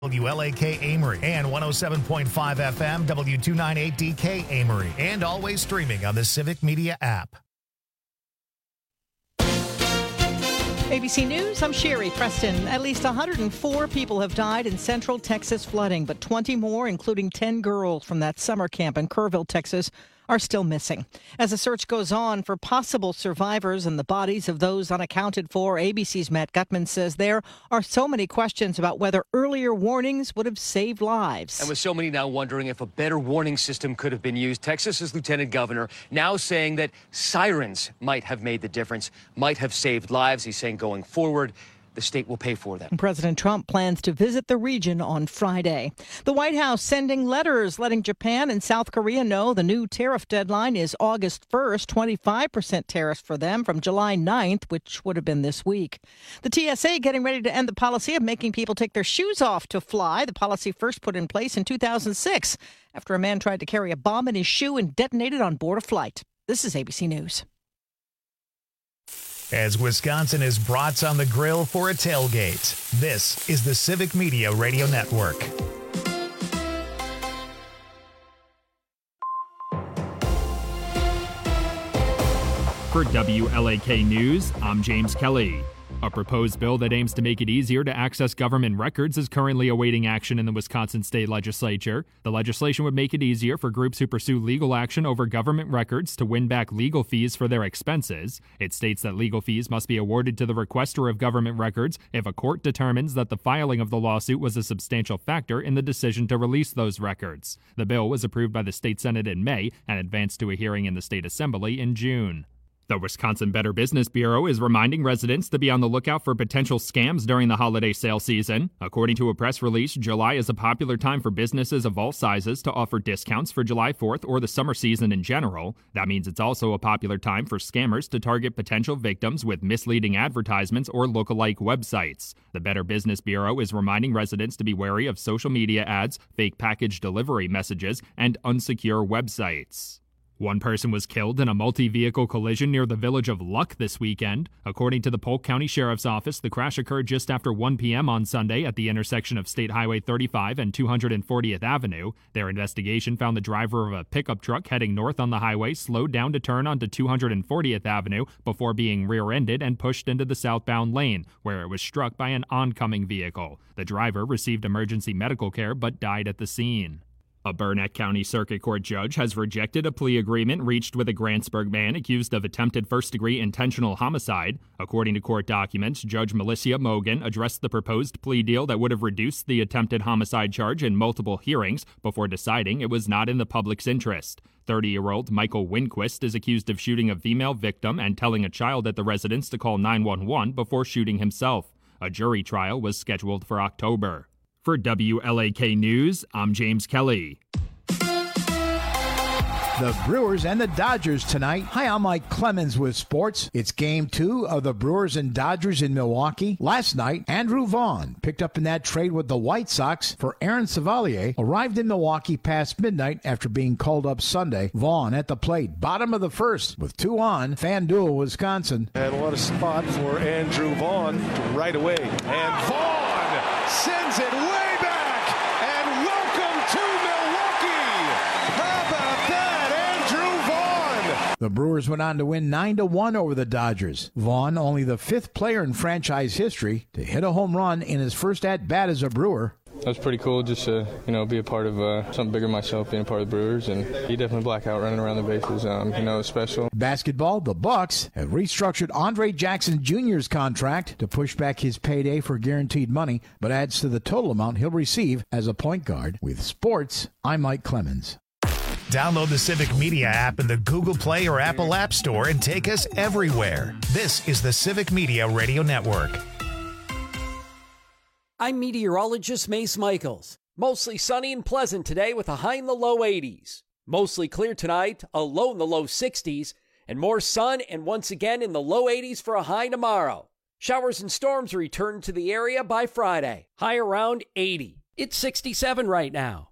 WLAK Amory and 107.5 FM W298DK Amory, and always streaming on the Civic Media app. ABC News, I'm Sherry Preston. At least 104 people have died in Central Texas flooding, but 20 more, including 10 girls from that summer camp in Kerrville, Texas, are still missing. As the search goes on for possible survivors and the bodies of those unaccounted for, ABC's Matt Gutman says there are so many questions about whether earlier warnings would have saved lives. And with so many now wondering if a better warning system could have been used, Texas's lieutenant governor now saying that sirens might have made the difference, might have saved lives. He's saying going forward, the state will pay for them. President Trump plans to visit the region on Friday. The White House sending letters letting Japan and South Korea know the new tariff deadline is August 1st, 25% tariffs for them from July 9th, which would have been this week. The TSA getting ready to end the policy of making people take their shoes off to fly. The policy first put in place in 2006 after a man tried to carry a bomb in his shoe and detonated on board a flight. This is ABC News. As Wisconsin is brats on the grill for a tailgate, this is the Civic Media Radio Network. For WLAK News, I'm James Kelly. A proposed bill that aims to make it easier to access government records is currently awaiting action in the Wisconsin State Legislature. The legislation would make it easier for groups who pursue legal action over government records to win back legal fees for their expenses. It states that legal fees must be awarded to the requester of government records if a court determines that the filing of the lawsuit was a substantial factor in the decision to release those records. The bill was approved by the state Senate in May and advanced to a hearing in the state assembly in June. The Wisconsin Better Business Bureau is reminding residents to be on the lookout for potential scams during the holiday sale season. According to a press release, July is a popular time for businesses of all sizes to offer discounts for July 4th or the summer season in general. That means it's also a popular time for scammers to target potential victims with misleading advertisements or lookalike websites. The Better Business Bureau is reminding residents to be wary of social media ads, fake package delivery messages, and unsecure websites. One person was killed in a multi-vehicle collision near the village of Luck this weekend. According to the Polk County Sheriff's Office, the crash occurred just after 1 p.m. on Sunday at the intersection of State Highway 35 and 240th Avenue. Their investigation found the driver of a pickup truck heading north on the highway slowed down to turn onto 240th Avenue before being rear-ended and pushed into the southbound lane, where it was struck by an oncoming vehicle. The driver received emergency medical care but died at the scene. A Burnett County Circuit Court judge has rejected a plea agreement reached with a Grantsburg man accused of attempted first-degree intentional homicide. According to court documents, Judge Melissa Mogan addressed the proposed plea deal that would have reduced the attempted homicide charge in multiple hearings before deciding it was not in the public's interest. 30-year-old Michael Winquist is accused of shooting a female victim and telling a child at the residence to call 911 before shooting himself. A jury trial was scheduled for October. For WLAK News, I'm James Kelly. The Brewers and the Dodgers tonight. Hi, I'm Mike Clemens with sports. It's Game 2 of the Brewers and Dodgers in Milwaukee. Last night, Andrew Vaughn, picked up in that trade with the White Sox for Aaron Savalier, arrived in Milwaukee past midnight after being called up Sunday. Vaughn at the plate, bottom of the first, with 2 on, FanDuel, Wisconsin. And what a spot for Andrew Vaughn right away. And Vaughn sends it way back. And welcome to Milwaukee. How about that, Andrew Vaughn? The Brewers went on to win 9-1 over the Dodgers. Vaughn, only the 5th player in franchise history to hit a home run in his first at-bat as a Brewer. That was pretty cool just to, be a part of something bigger myself, being a part of the Brewers, and he definitely black out running around the bases, it's special. Basketball, the Bucks have restructured Andre Jackson Jr.'s contract to push back his payday for guaranteed money, but adds to the total amount he'll receive as a point guard. With sports, I'm Mike Clemens. Download the Civic Media app in the Google Play or Apple App Store and take us everywhere. This is the Civic Media Radio Network. I'm meteorologist Mace Michaels. Mostly sunny and pleasant today with a high in the low 80s. Mostly clear tonight, a low in the low 60s, and more sun and once again in the low 80s for a high tomorrow. Showers and storms return to the area by Friday. High around 80. It's 67 right now.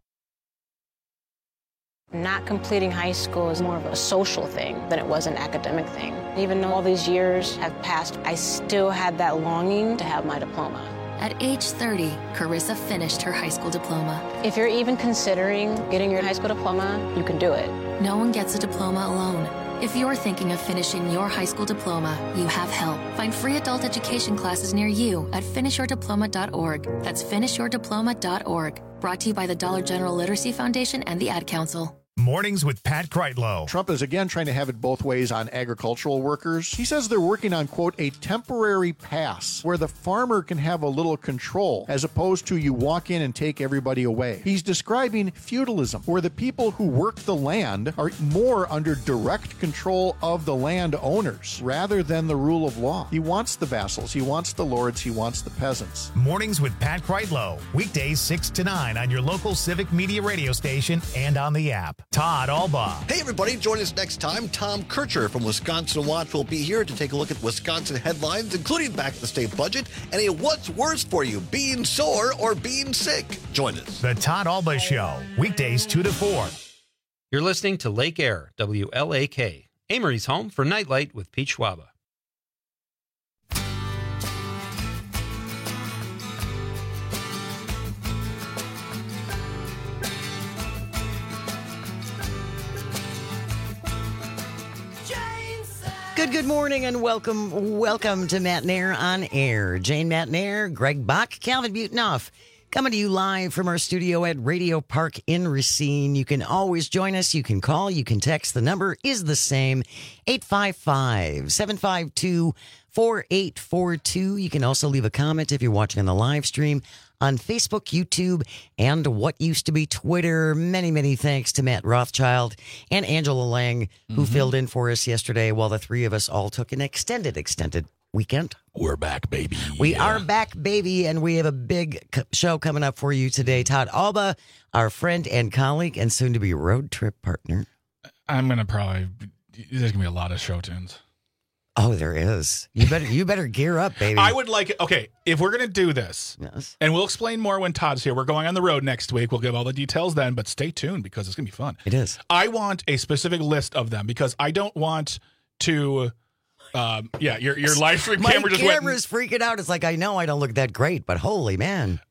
Not completing high school is more of a social thing than it was an academic thing. Even though all these years have passed, I still had that longing to have my diploma. At age 30, Carissa finished her high school diploma. If you're even considering getting your high school diploma, you can do it. No one gets a diploma alone. If you're thinking of finishing your high school diploma, you have help. Find free adult education classes near you at finishyourdiploma.org. That's finishyourdiploma.org. Brought to you by the Dollar General Literacy Foundation and the Ad Council. Mornings with Pat Kreitlow. Trump is again trying to have it both ways on agricultural workers. He says they're working on, quote, a temporary pass where the farmer can have a little control as opposed to you walk in and take everybody away. He's describing feudalism, where the people who work the land are more under direct control of the landowners rather than the rule of law. He wants the vassals, he wants the lords, he wants the peasants. Mornings with Pat Kreitlow. Weekdays 6 to 9 on your local Civic Media radio station and on the app. Todd Alba. Hey, everybody. Join us next time. Tom Kircher from Wisconsin Watch will be here to take a look at Wisconsin headlines, including back to the state budget and a what's worse for you, being sore or being sick. Join us. The Todd Alba Show. Weekdays 2 to 4. You're listening to Lake Air, WLAK, Amory's home for Nightlight with Pete Schwaba. Good morning and welcome to Matt Nair on Air. Jane Matt Nair, Greg Bach, Calvin Butenoff, coming to you live from our studio at Radio Park in Racine. You can always join us. You can call. You can text. The number is the same, 855-752-4842. You can also leave a comment if you're watching on the live stream on Facebook, YouTube, and what used to be Twitter. Many, many thanks to Matt Rothschild and Angela Lang, who filled in for us yesterday while the three of us all took an extended weekend. We're back, baby. We are back, baby, and we have a big show coming up for you today. Todd Alba, our friend and colleague and soon-to-be road trip partner. I'm going to there's going to be a lot of show tunes. Oh, there is. You better gear up, baby. I would like it. Okay, if we're going to do this, yes, and we'll explain more when Todd's here. We're going on the road next week. We'll give all the details then, but stay tuned because it's going to be fun. It is. I want a specific list of them because I don't want to. Your live stream camera just camera's freaking out. It's like, I know I don't look that great, but holy man.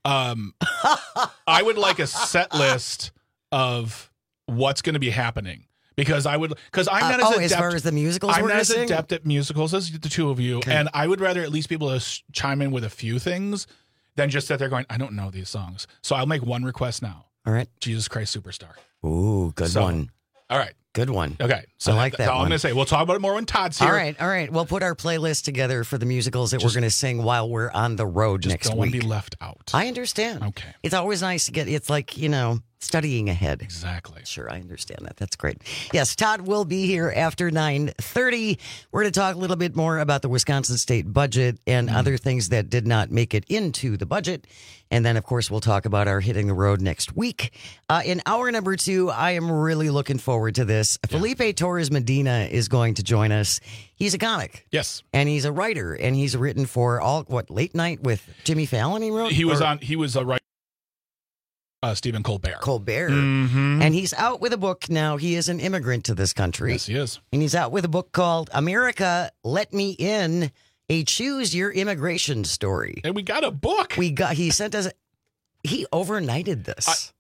I would like a set list of what's going to be happening. Because I'm not as far as the musicals, I'm not as adept at musicals as the two of you, and I would rather at least be able to chime in with a few things than just sit there going, I don't know these songs. So I'll make one request now. All right, Jesus Christ Superstar. Ooh, good one. All right, good one. Okay, so I like that. That's all I'm going to say. We'll talk about it more when Todd's here. All right. We'll put our playlist together for the musicals that we're going to sing while we're on the road next week. Just don't want to be left out. I understand. Okay, it's always nice to get. It's like studying ahead. Exactly. Sure, I understand that. That's great. Yes, Todd will be here after 9:30. We're going to talk a little bit more about the Wisconsin state budget and other things that did not make it into the budget. And then, of course, we'll talk about our hitting the road next week. In hour number 2, I am really looking forward to this. Yeah. Felipe Torres Medina is going to join us. He's a comic. Yes. And he's a writer. And he's written for Late Night with Jimmy Fallon he wrote? He was a writer. Stephen Colbert. Mm-hmm. And he's out with a book now. He is an immigrant to this country. Yes, he is. And he's out with a book called America, Let Me In, a Choose Your Immigration Story. And we got a book. He sent us, he overnighted this.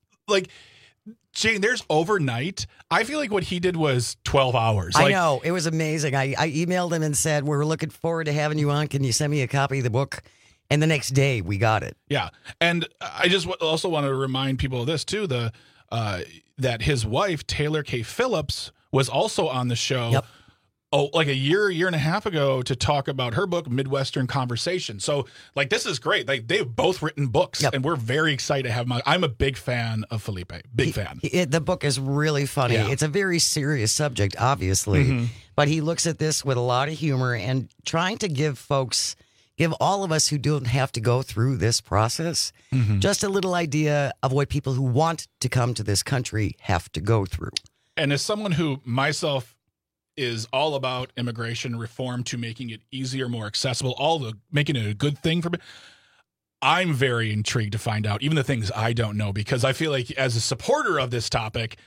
Jane, there's overnight. I feel like what he did was 12 hours. I know. It was amazing. I emailed him and said, we're looking forward to having you on. Can you send me a copy of the book? And the next day, we got it. Yeah. And I just also want to remind people of this, too, that his wife, Taylor K. Phillips, was also on the show like a year and a half ago to talk about her book, Midwestern Conversation. So, this is great. They've both written books, and we're very excited to have them on. I'm a big fan of Felipe. Big fan. The book is really funny. Yeah. It's a very serious subject, obviously. But he looks at this with a lot of humor and trying to give all of us who don't have to go through this process just a little idea of what people who want to come to this country have to go through. And as someone who myself is all about immigration reform to making it easier, more accessible, making it a good thing for me, I'm very intrigued to find out even the things I don't know, because I feel like as a supporter of this topic,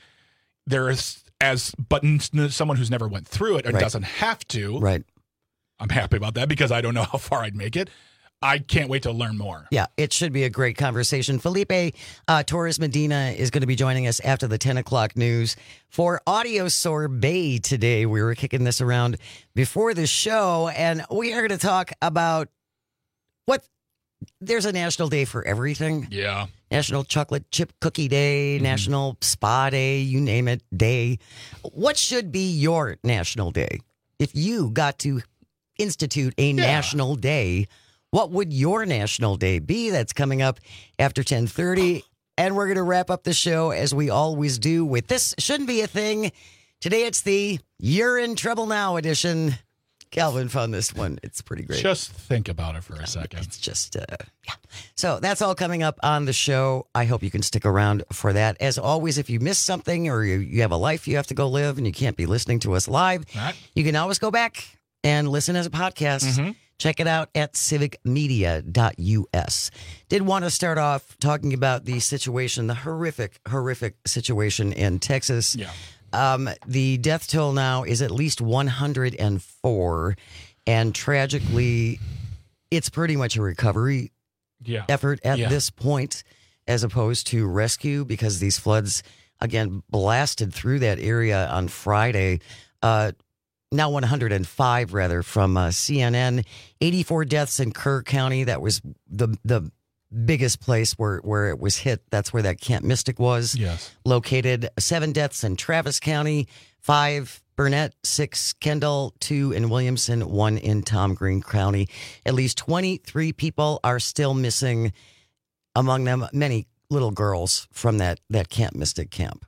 someone who's never went through it and doesn't have to. Right. I'm happy about that because I don't know how far I'd make it. I can't wait to learn more. Yeah, it should be a great conversation. Felipe Torres Medina is going to be joining us after the 10 o'clock news for Audio Sorbet today. We were kicking this around before the show, and we are going to talk about there's a national day for everything. Yeah. National Chocolate Chip Cookie Day, National Spa Day, you name it, day. What should be your national day? If you got to institute a national day, what would your national day be? That's coming up after 10:30. And we're going to wrap up the show, as we always do, with This Shouldn't Be a Thing. Today it's the You're in Trouble Now edition. Calvin found this one. It's pretty great. Just think about it for a second. It's just, yeah. So that's all coming up on the show. I hope you can stick around for that. As always, if you missed something or you have a life you have to go live and you can't be listening to us live, you can always go back and listen as a podcast. Check it out at civicmedia.us. Did want to start off talking about the situation, the horrific situation in Texas. Yeah. The death toll now is at least 104, and tragically, it's pretty much a recovery effort at this point, as opposed to rescue, because these floods, again, blasted through that area on Friday. Now 105, rather, from CNN. 84 deaths in Kerr County. That was the biggest place where it was hit. That's where that Camp Mystic was located. 7 deaths in Travis County, 5 Burnett, 6 Kendall, 2 in Williamson, 1 in Tom Green County. At least 23 people are still missing, among them many little girls from that Camp Mystic camp.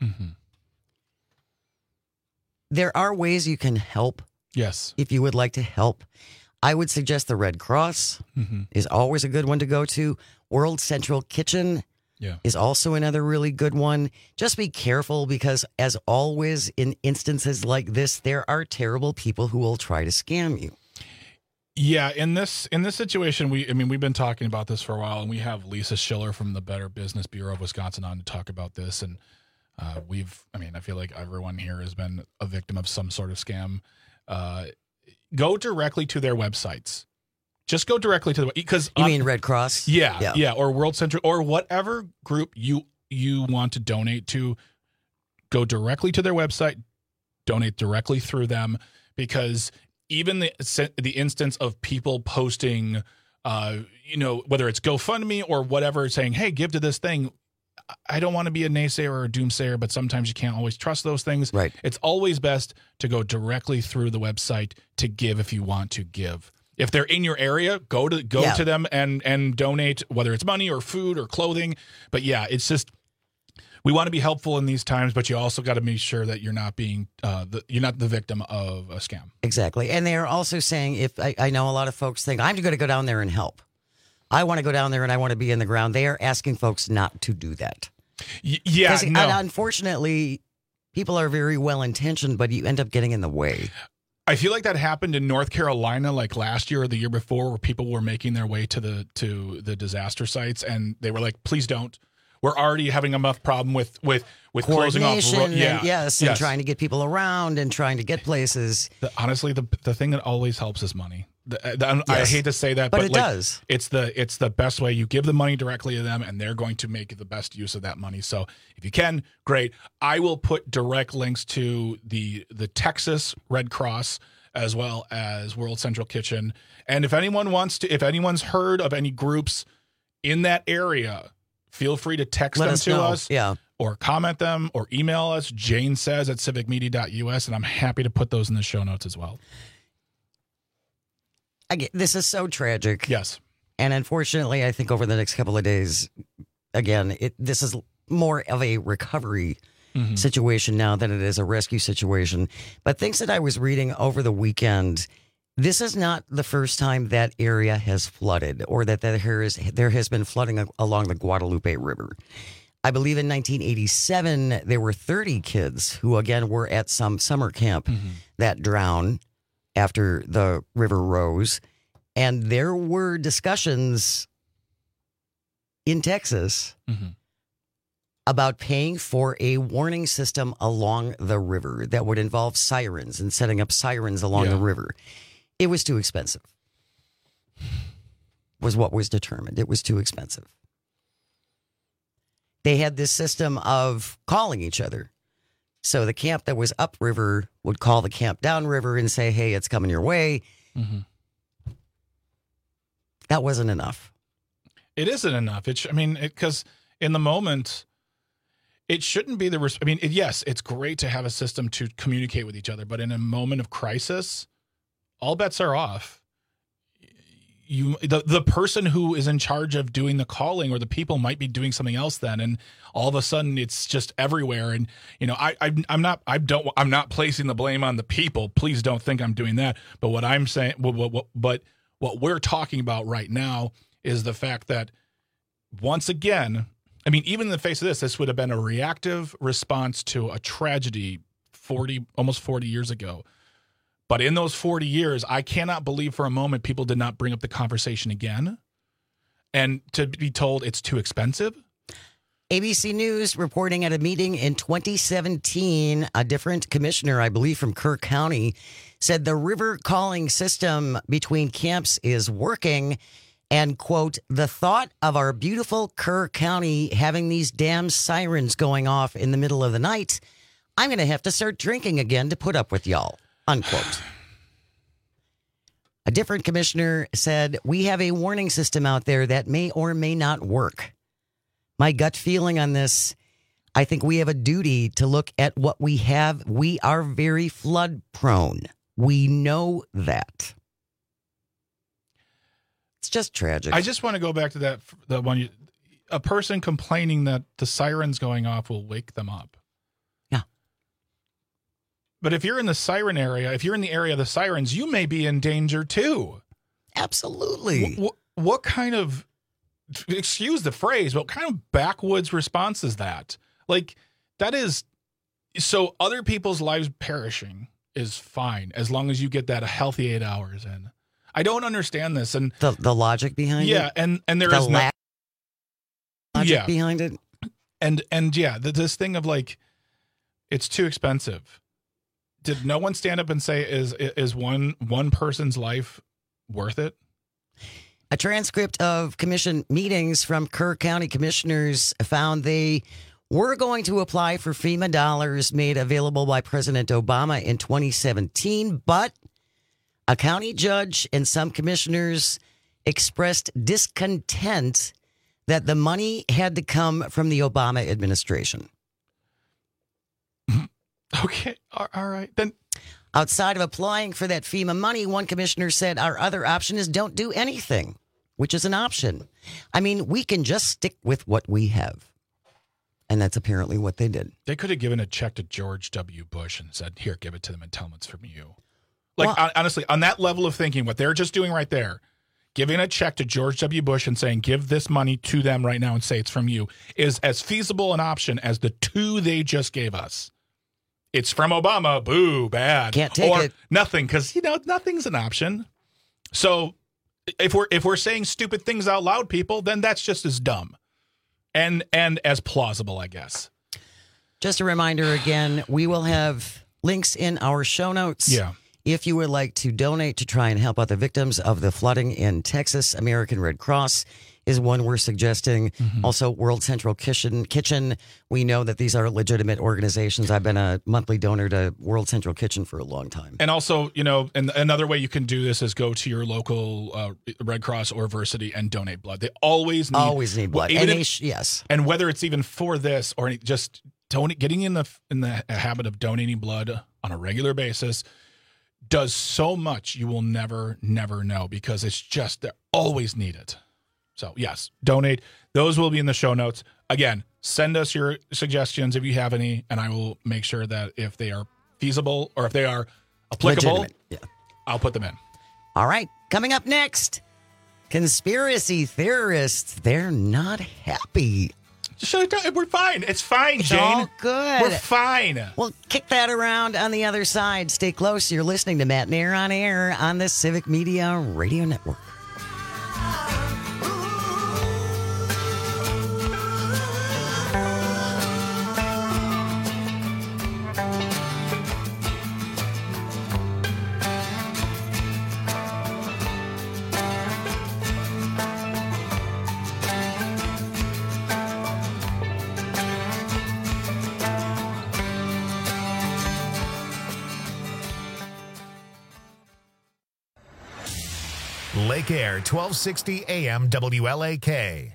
There are ways you can help. Yes. If you would like to help, I would suggest the Red Cross is always a good one to go to. World Central Kitchen is also another really good one. Just be careful, because as always in instances like this, there are terrible people who will try to scam you. Yeah, in this situation, we've been talking about this for a while, and we have Lisa Schiller from the Better Business Bureau of Wisconsin on to talk about this. And I feel like everyone here has been a victim of some sort of scam. Go directly to their websites. Just go directly to the, because you mean Red Cross? Yeah, or World Central, or whatever group you want to donate to. Go directly to their website, donate directly through them, because even the instance of people posting, whether it's GoFundMe or whatever, saying, "Hey, give to this thing." I don't want to be a naysayer or a doomsayer, but sometimes you can't always trust those things. Right. It's always best to go directly through the website to give if you want to give. If they're in your area, go to them and donate, whether it's money or food or clothing. But yeah, it's just, we want to be helpful in these times, but you also got to make sure that you're not being you're not the victim of a scam. Exactly. And they are also saying, if I know a lot of folks think I'm going to go down there and help. I want to go down there and I want to be in the ground. They are asking folks not to do that. Yeah, no. Unfortunately, people are very well intentioned, but you end up getting in the way. I feel like that happened in North Carolina, like last year or the year before, where people were making their way to the disaster sites, and they were like, "Please don't. We're already having enough problem with closing off." And trying to get people around and trying to get places. Honestly, the thing that always helps is money. I hate to say that, but it does. It's the best way. You give the money directly to them, and they're going to make the best use of that money. So if you can, great. I will put direct links to the Texas Red Cross as well as World Central Kitchen. And if anyone's heard of any groups in that area, feel free to text them to us. Yeah. Or comment them or email us, Jane says at civicmedia.us, and I'm happy to put those in the show notes as well. This is so tragic. Yes. And unfortunately, I think over the next couple of days, again, this is more of a recovery situation now than it is a rescue situation. But things that I was reading over the weekend, this is not the first time that area has flooded, or that there has been flooding along the Guadalupe River. I believe in 1987, there were 30 kids who, again, were at some summer camp that drowned after the river rose. And there were discussions in Texas about paying for a warning system along the river that would involve sirens and setting up sirens along the river. It was too expensive. was what was determined. It was too expensive. They had this system of calling each other. So the camp that was upriver would call the camp downriver and say, hey, it's coming your way. Mm-hmm. That wasn't enough. It isn't enough. Because in the moment, it shouldn't be yes, it's great to have a system to communicate with each other, but in a moment of crisis, all bets are off. The person who is in charge of doing the calling or the people might be doing something else then, and all of a sudden it's just everywhere. And I'm not placing the blame on the people. Please don't think I'm doing that. But what I'm saying, but what we're talking about right now is the fact that once again, even in the face of this would have been a reactive response to a tragedy almost 40 years ago. But in those 40 years, I cannot believe for a moment people did not bring up the conversation again. And to be told it's too expensive. ABC News reporting at a meeting in 2017, a different commissioner, I believe from Kerr County, said the river calling system between camps is working. And, quote, the thought of our beautiful Kerr County having these damn sirens going off in the middle of the night, I'm going to have to start drinking again to put up with y'all. Unquote. A different commissioner said, we have a warning system out there that may or may not work. My gut feeling on this, I think we have a duty to look at what we have. We are very flood prone. We know that. It's just tragic. I just want to go back to that, the one, a person complaining that the sirens going off will wake them up. But if you're in the siren area, if you're in the area of the sirens, you may be in danger too. Absolutely. What kind of, excuse the phrase, what kind of backwoods response is that? Like, that is, so other people's lives perishing is fine as long as you get that a healthy 8 hours in. I don't understand this. And the logic behind it? Yeah, and there is no logic behind it. And yeah, this thing of like, it's too expensive. Did no one stand up and say, is one person's life worth it? A transcript of commission meetings from Kerr County commissioners found they were going to apply for FEMA dollars made available by President Obama in 2017, but a county judge and some commissioners expressed discontent that the money had to come from the Obama administration. Okay, all right. Then, outside of applying for that FEMA money, one commissioner said our other option is don't do anything, which is an option. We can just stick with what we have. And that's apparently what they did. They could have given a check to George W. Bush and said, here, give it to them and tell them it's from you. Honestly, on that level of thinking, what they're just doing right there, giving a check to George W. Bush and saying, give this money to them right now and say it's from you, is as feasible an option as the two they just gave us. It's from Obama, boo, bad. Can't take it. Nothing, because, nothing's an option. So if we're saying stupid things out loud, people, then that's just as dumb and as plausible, I guess. Just a reminder again, we will have links in our show notes. Yeah. If you would like to donate to try and help out the victims of the flooding in Texas, American Red Cross is one we're suggesting. Mm-hmm. Also, World Central Kitchen. We know that these are legitimate organizations. I've been a monthly donor to World Central Kitchen for a long time. And also, and another way you can do this is go to your local Red Cross or Versity and donate blood. They always need blood. Yes. And whether it's even for this or just getting in the habit of donating blood on a regular basis does so much you will never know, because it's just they always need it. So, yes, donate. Those will be in the show notes. Again, send us your suggestions if you have any, and I will make sure that if they are feasible or if they are applicable, I'll put them in. All right. Coming up next, conspiracy theorists, they're not happy. We're fine. It's fine, Jane. All good. We're fine. We'll kick that around on the other side. Stay close. You're listening to Matt Nair on Air on the Civic Media Radio Network. Lake Air, 1260 AM WLAK.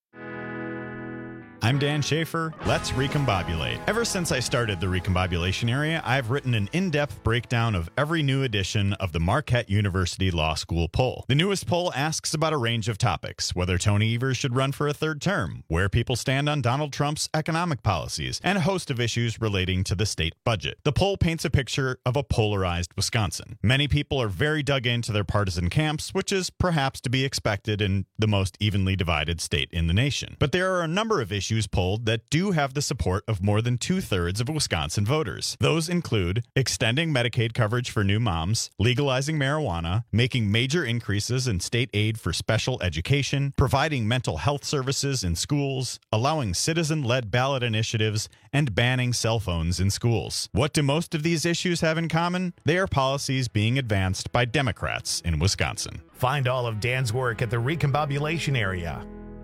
I'm Dan Schaefer. Let's recombobulate. Ever since I started the recombobulation area, I've written an in-depth breakdown of every new edition of the Marquette University Law School poll. The newest poll asks about a range of topics: whether Tony Evers should run for a third term, where people stand on Donald Trump's economic policies, and a host of issues relating to the state budget. The poll paints a picture of a polarized Wisconsin. Many people are very dug into their partisan camps, which is perhaps to be expected in the most evenly divided state in the nation. But there are a number of issues polled that do have the support of more than 2/3 of Wisconsin voters. Those include extending Medicaid coverage for new moms, legalizing marijuana, making major increases in state aid for special education, providing mental health services in schools, allowing citizen-led ballot initiatives, and banning cell phones in schools. What do most of these issues have in common? They are policies being advanced by Democrats in Wisconsin. Find all of Dan's work at the recombobulation area.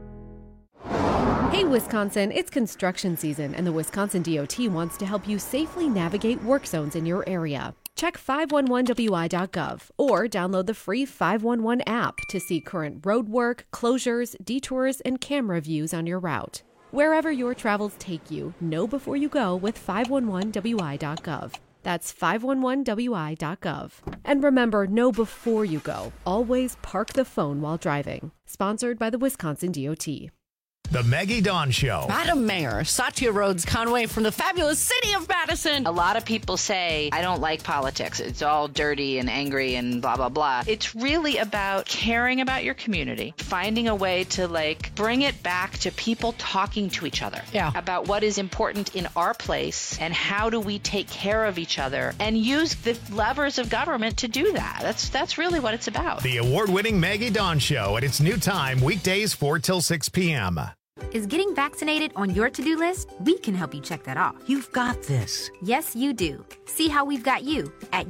Hey Wisconsin, it's construction season and the Wisconsin DOT wants to help you safely navigate work zones in your area. Check 511wi.gov or download the free 511 app to see current road work, closures, detours, and camera views on your route. Wherever your travels take you, know before you go with 511wi.gov. That's 511wi.gov. And remember, know before you go. Always park the phone while driving. Sponsored by the Wisconsin DOT. The Maggie Dawn Show. Madam Mayor, Satya Rhodes Conway from the fabulous city of Madison. A lot of people say, I don't like politics. It's all dirty and angry and blah, blah, blah. It's really about caring about your community, finding a way to bring it back to people talking to each other about what is important in our place and how do we take care of each other and use the levers of government to do that. That's really what it's about. The award-winning Maggie Dawn Show at its new time, weekdays 4 till 6 p.m. Is getting vaccinated on your to-do list? We can help you check that off. You've got this. Yes, you do. See how we've got you at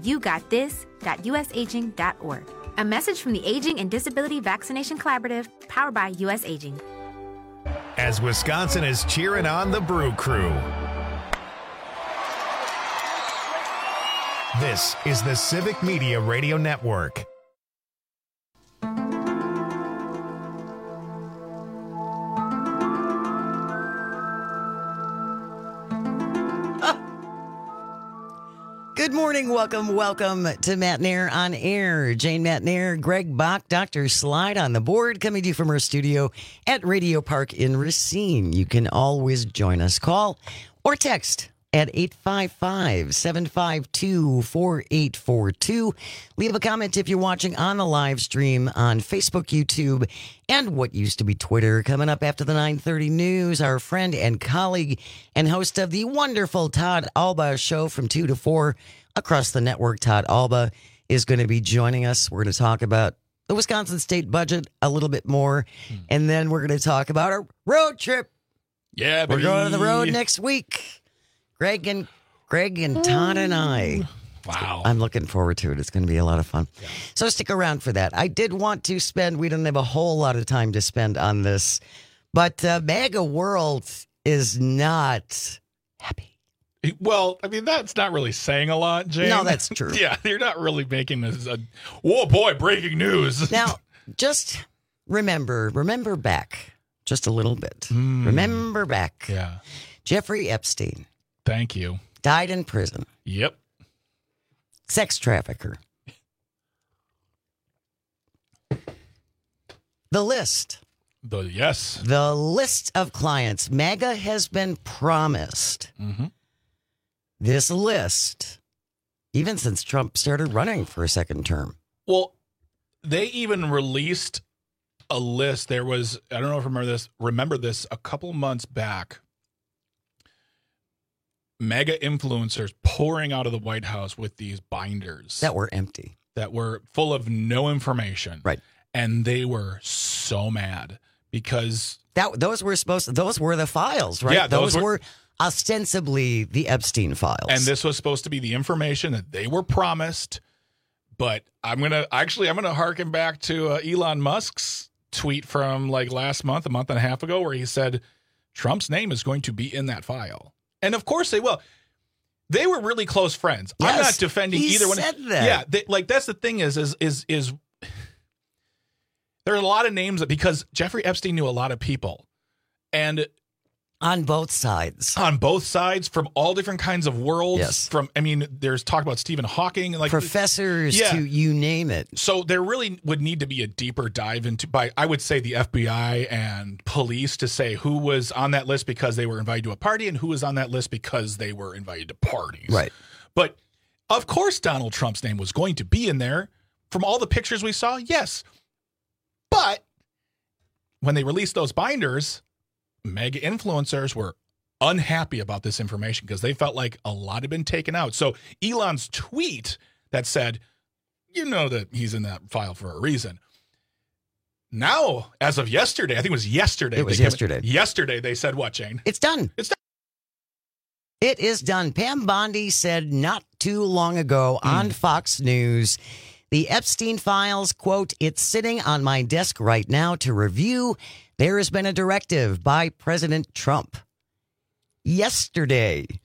yougotthis.usaging.org. A message from the Aging and Disability Vaccination Collaborative, powered by U.S. Aging. As Wisconsin is cheering on the Brew Crew. This is the Civic Media Radio Network. Good morning. Welcome to Matt Nair on Air. Jane Matt Nair, Greg Bach, Dr. Slide on the board, coming to you from our studio at Radio Park in Racine. You can always join us. Call or text at 855-752-4842. Leave a comment if you're watching on the live stream on Facebook, YouTube, and what used to be Twitter. Coming up after the 9:30 news, our friend and colleague and host of the wonderful Todd Alba show from 2 to 4 across the network, Todd Alba, is going to be joining us. We're going to talk about the Wisconsin state budget a little bit more, and then we're going to talk about our road trip. Yeah, baby. We're going on the road next week. Greg and Todd and I. Wow. I'm looking forward to it. It's going to be a lot of fun. Yeah. So stick around for that. I did want to spend, we don't have a whole lot of time to spend on this, but MAGA World is not happy. Well, I mean, that's not really saying a lot, Jane. No, that's true. Yeah, you're not really making this whoa, boy, breaking news. Now, just remember back just a little bit. Remember back. Yeah. Jeffrey Epstein. Thank you. Died in prison. Yep. Sex trafficker. The list. The list of clients. MAGA has been promised. Mm-hmm. This list, even since Trump started running for a second term. Well, they even released a list. There was, I don't know if you remember this a couple months back. MAGA influencers pouring out of the White House with these binders that were empty, that were full of no information. Right. And they were so mad because those were the files, right? Yeah, those were ostensibly the Epstein files. And this was supposed to be the information that they were promised. But I'm going to harken back to Elon Musk's tweet from last month, a month and a half ago, where he said Trump's name is going to be in that file. And of course they will. They were really close friends. Yes, I'm not defending either one. Said that. Yeah, that's the thing is There are a lot of names because Jeffrey Epstein knew a lot of people. And on both sides. On both sides, from all different kinds of worlds. Yes. There's talk about Stephen Hawking. Like professors to you name it. So there really would need to be a deeper dive into, I would say, the FBI and police to say who was on that list because they were invited to a party and who was on that list because they were invited to parties. Right. But, of course, Donald Trump's name was going to be in there. From all the pictures we saw, yes. But when they released those binders, mega influencers were unhappy about this information because they felt like a lot had been taken out. So Elon's tweet that said, you know that he's in that file for a reason. Now, as of yesterday, I think it was yesterday. Yesterday, they said what, Jane? It's done. It's done. It is done. Pam Bondi said not too long ago on Fox News, the Epstein files, quote, it's sitting on my desk right now to review. There has been a directive by President Trump. Yesterday,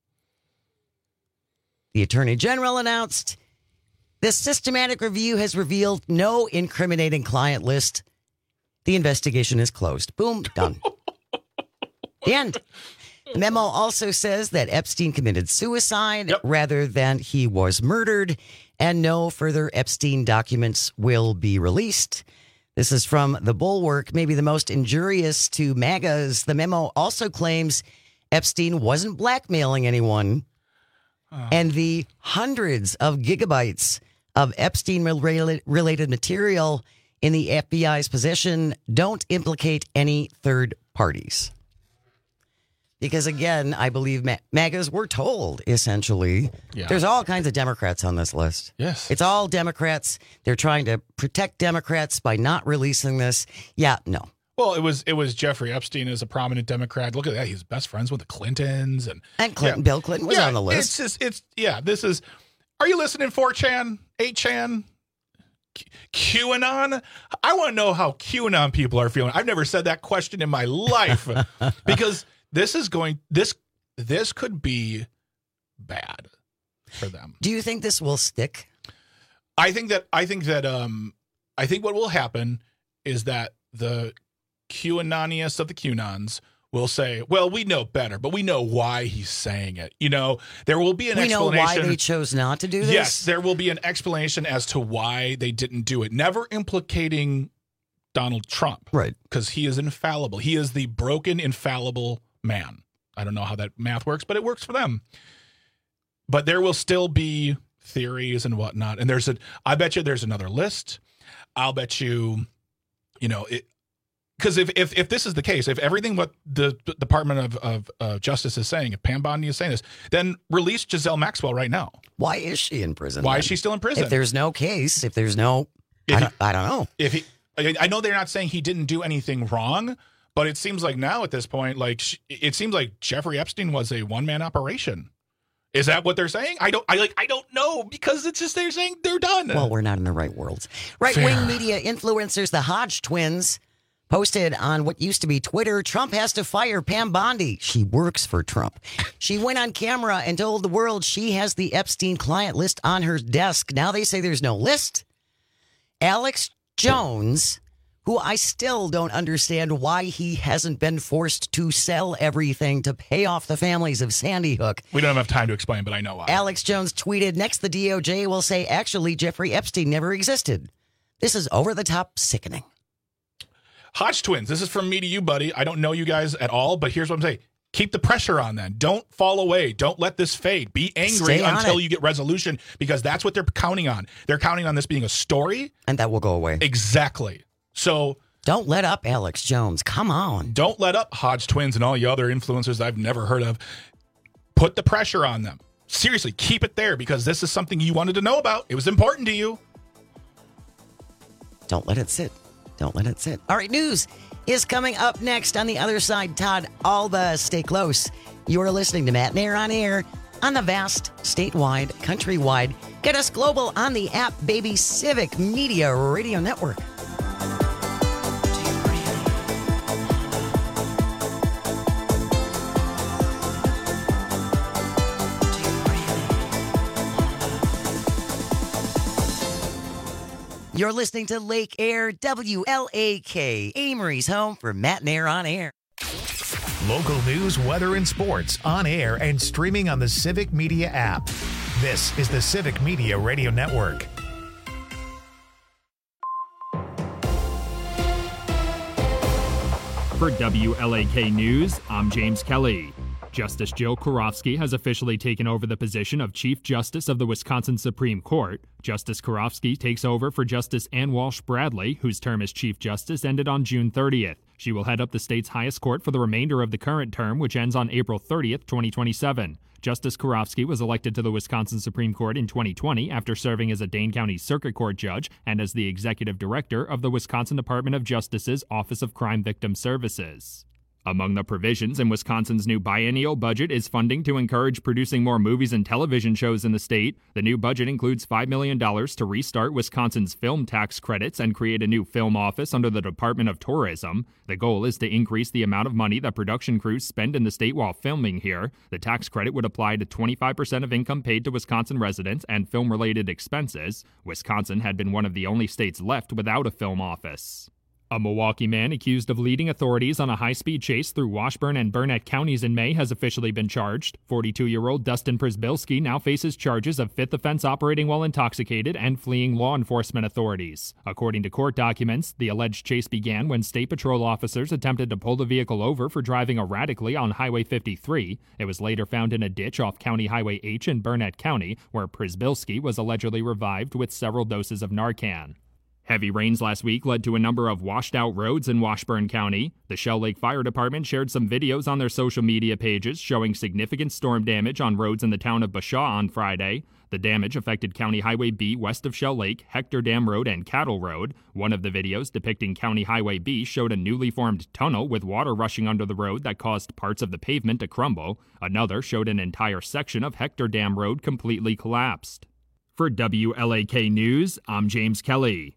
the Attorney General announced this systematic review has revealed no incriminating client list. The investigation is closed. Boom, done. The end. The memo also says that Epstein committed suicide rather than he was murdered, and no further Epstein documents will be released. This is from The Bulwark, maybe the most injurious to MAGAs. The memo also claims Epstein wasn't blackmailing anyone, and the hundreds of gigabytes of Epstein-related material in the FBI's possession don't implicate any third parties. Because, again, I believe MAGAs were told, essentially, there's all kinds of Democrats on this list. Yes. It's all Democrats. They're trying to protect Democrats by not releasing this. Yeah, no. Well, it was Jeffrey Epstein as a prominent Democrat. Look at that. He's best friends with the Clintons. And Clinton, Bill Clinton was on the list. This is, are you listening, 4chan, 8chan? QAnon? I want to know how QAnon people are feeling. I've never said that question in my life because this could be bad for them. Do you think this will stick? I think what will happen is that the QAnoniest of the QAnons will say, well, we know better, but we know why he's saying it. You know, there will be an explanation. We know why they chose not to do this? Yes, there will be an explanation as to why they didn't do it. Never implicating Donald Trump. Right. Because he is infallible. He is the broken, infallible man. I don't know how that math works, but it works for them. But there will still be theories and whatnot. And I bet you there's another list. I'll bet you, because if this is the case, if everything what the Department of Justice is saying, if Pam Bondi is saying this, then release Giselle Maxwell right now. Why is she in prison? Why is she still in prison? If there's no case, I don't know. I know they're not saying he didn't do anything wrong, but it seems like now at this point, it seems like Jeffrey Epstein was a one-man operation. Is that what they're saying? I don't know because it's just they're saying they're done. Well, we're not in the right worlds. Right-wing media influencers, the Hodge twins, posted on what used to be Twitter, Trump has to fire Pam Bondi. She works for Trump. She went on camera and told the world she has the Epstein client list on her desk. Now they say there's no list. Alex Jones, who I still don't understand why he hasn't been forced to sell everything to pay off the families of Sandy Hook. We don't have time to explain, but I know why. Alex Jones tweeted, next the DOJ will say, actually, Jeffrey Epstein never existed. This is over-the-top sickening. Hodge twins, this is from me to you, buddy. I don't know you guys at all, but here's what I'm saying. Keep the pressure on then. Don't fall away. Don't let this fade. Be angry until you get resolution because that's what they're counting on. They're counting on this being a story. And that will go away. Exactly. So don't let up, Alex Jones. Come on. Don't let up, Hodge twins and all you other influencers I've never heard of. Put the pressure on them. Seriously, keep it there because this is something you wanted to know about. It was important to you. Don't let it sit. Don't let it sit. All right, news is coming up next on the other side. Todd Alba, stay close. You are listening to Matt and Air on Air on the vast, statewide, countrywide, get us global on the app, baby, Civic Media Radio Network. You're listening to Lake Air, WLAK, Amory's home for Matt and Air on Air. Local news, weather, and sports on air and streaming on the Civic Media app. This is the Civic Media Radio Network. For WLAK News, I'm James Kelly. Justice Jill Karofsky has officially taken over the position of Chief Justice of the Wisconsin Supreme Court. Justice Karofsky takes over for Justice Ann Walsh Bradley, whose term as Chief Justice ended on June 30th. She will head up the state's highest court for the remainder of the current term, which ends on April 30th, 2027. Justice Karofsky was elected to the Wisconsin Supreme Court in 2020 after serving as a Dane County Circuit Court judge and as the executive director of the Wisconsin Department of Justice's Office of Crime Victim Services. Among the provisions in Wisconsin's new biennial budget is funding to encourage producing more movies and television shows in the state. The new budget includes $5 million to restart Wisconsin's film tax credits and create a new film office under the Department of Tourism. The goal is to increase the amount of money that production crews spend in the state while filming here. The tax credit would apply to 25% of income paid to Wisconsin residents and film-related expenses. Wisconsin had been one of the only states left without a film office. A Milwaukee man accused of leading authorities on a high-speed chase through Washburn and Burnett counties in May has officially been charged. 42-year-old Dustin Przybylski now faces charges of fifth offense operating while intoxicated and fleeing law enforcement authorities. According to court documents, the alleged chase began when State Patrol officers attempted to pull the vehicle over for driving erratically on Highway 53. It was later found in a ditch off County Highway H in Burnett County, where Przybylski was allegedly revived with several doses of Narcan. Heavy rains last week led to a number of washed-out roads in Washburn County. The Shell Lake Fire Department shared some videos on their social media pages showing significant storm damage on roads in the town of Bashaw on Friday. The damage affected County Highway B west of Shell Lake, Hector Dam Road, and Cattle Road. One of the videos depicting County Highway B showed a newly formed tunnel with water rushing under the road that caused parts of the pavement to crumble. Another showed an entire section of Hector Dam Road completely collapsed. For WLAK News, I'm James Kelly.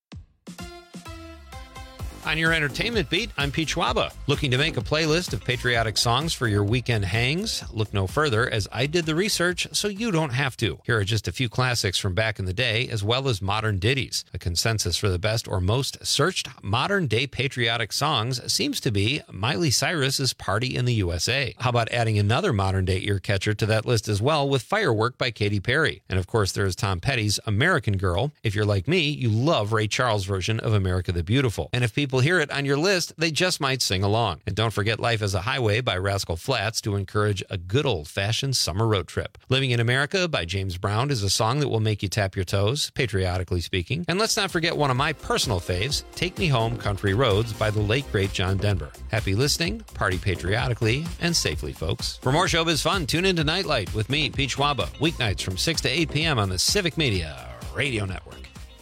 On your entertainment beat, I'm Pete Schwaba. Looking to make a playlist of patriotic songs for your weekend hangs? Look no further, as I did the research so you don't have to. Here are just a few classics from back in the day, as well as modern ditties. A consensus for the best or most searched modern-day patriotic songs seems to be Miley Cyrus's Party in the USA. How about adding another modern-day ear-catcher to that list as well with Firework by Katy Perry? And of course, there is Tom Petty's American Girl. If you're like me, you love Ray Charles' version of America the Beautiful. And if people hear it on your list, they just might sing along. And don't forget Life as a Highway by Rascal Flatts to encourage a good old-fashioned summer road trip. Living in America by James Brown is a song that will make you tap your toes, patriotically speaking. And let's not forget one of my personal faves, Take Me Home, Country Roads by the late, great John Denver. Happy listening, party patriotically, and safely, folks. For more showbiz fun, tune into Nightlight with me, Pete Schwaba, weeknights from 6 to 8 p.m. on the Civic Media Radio Network.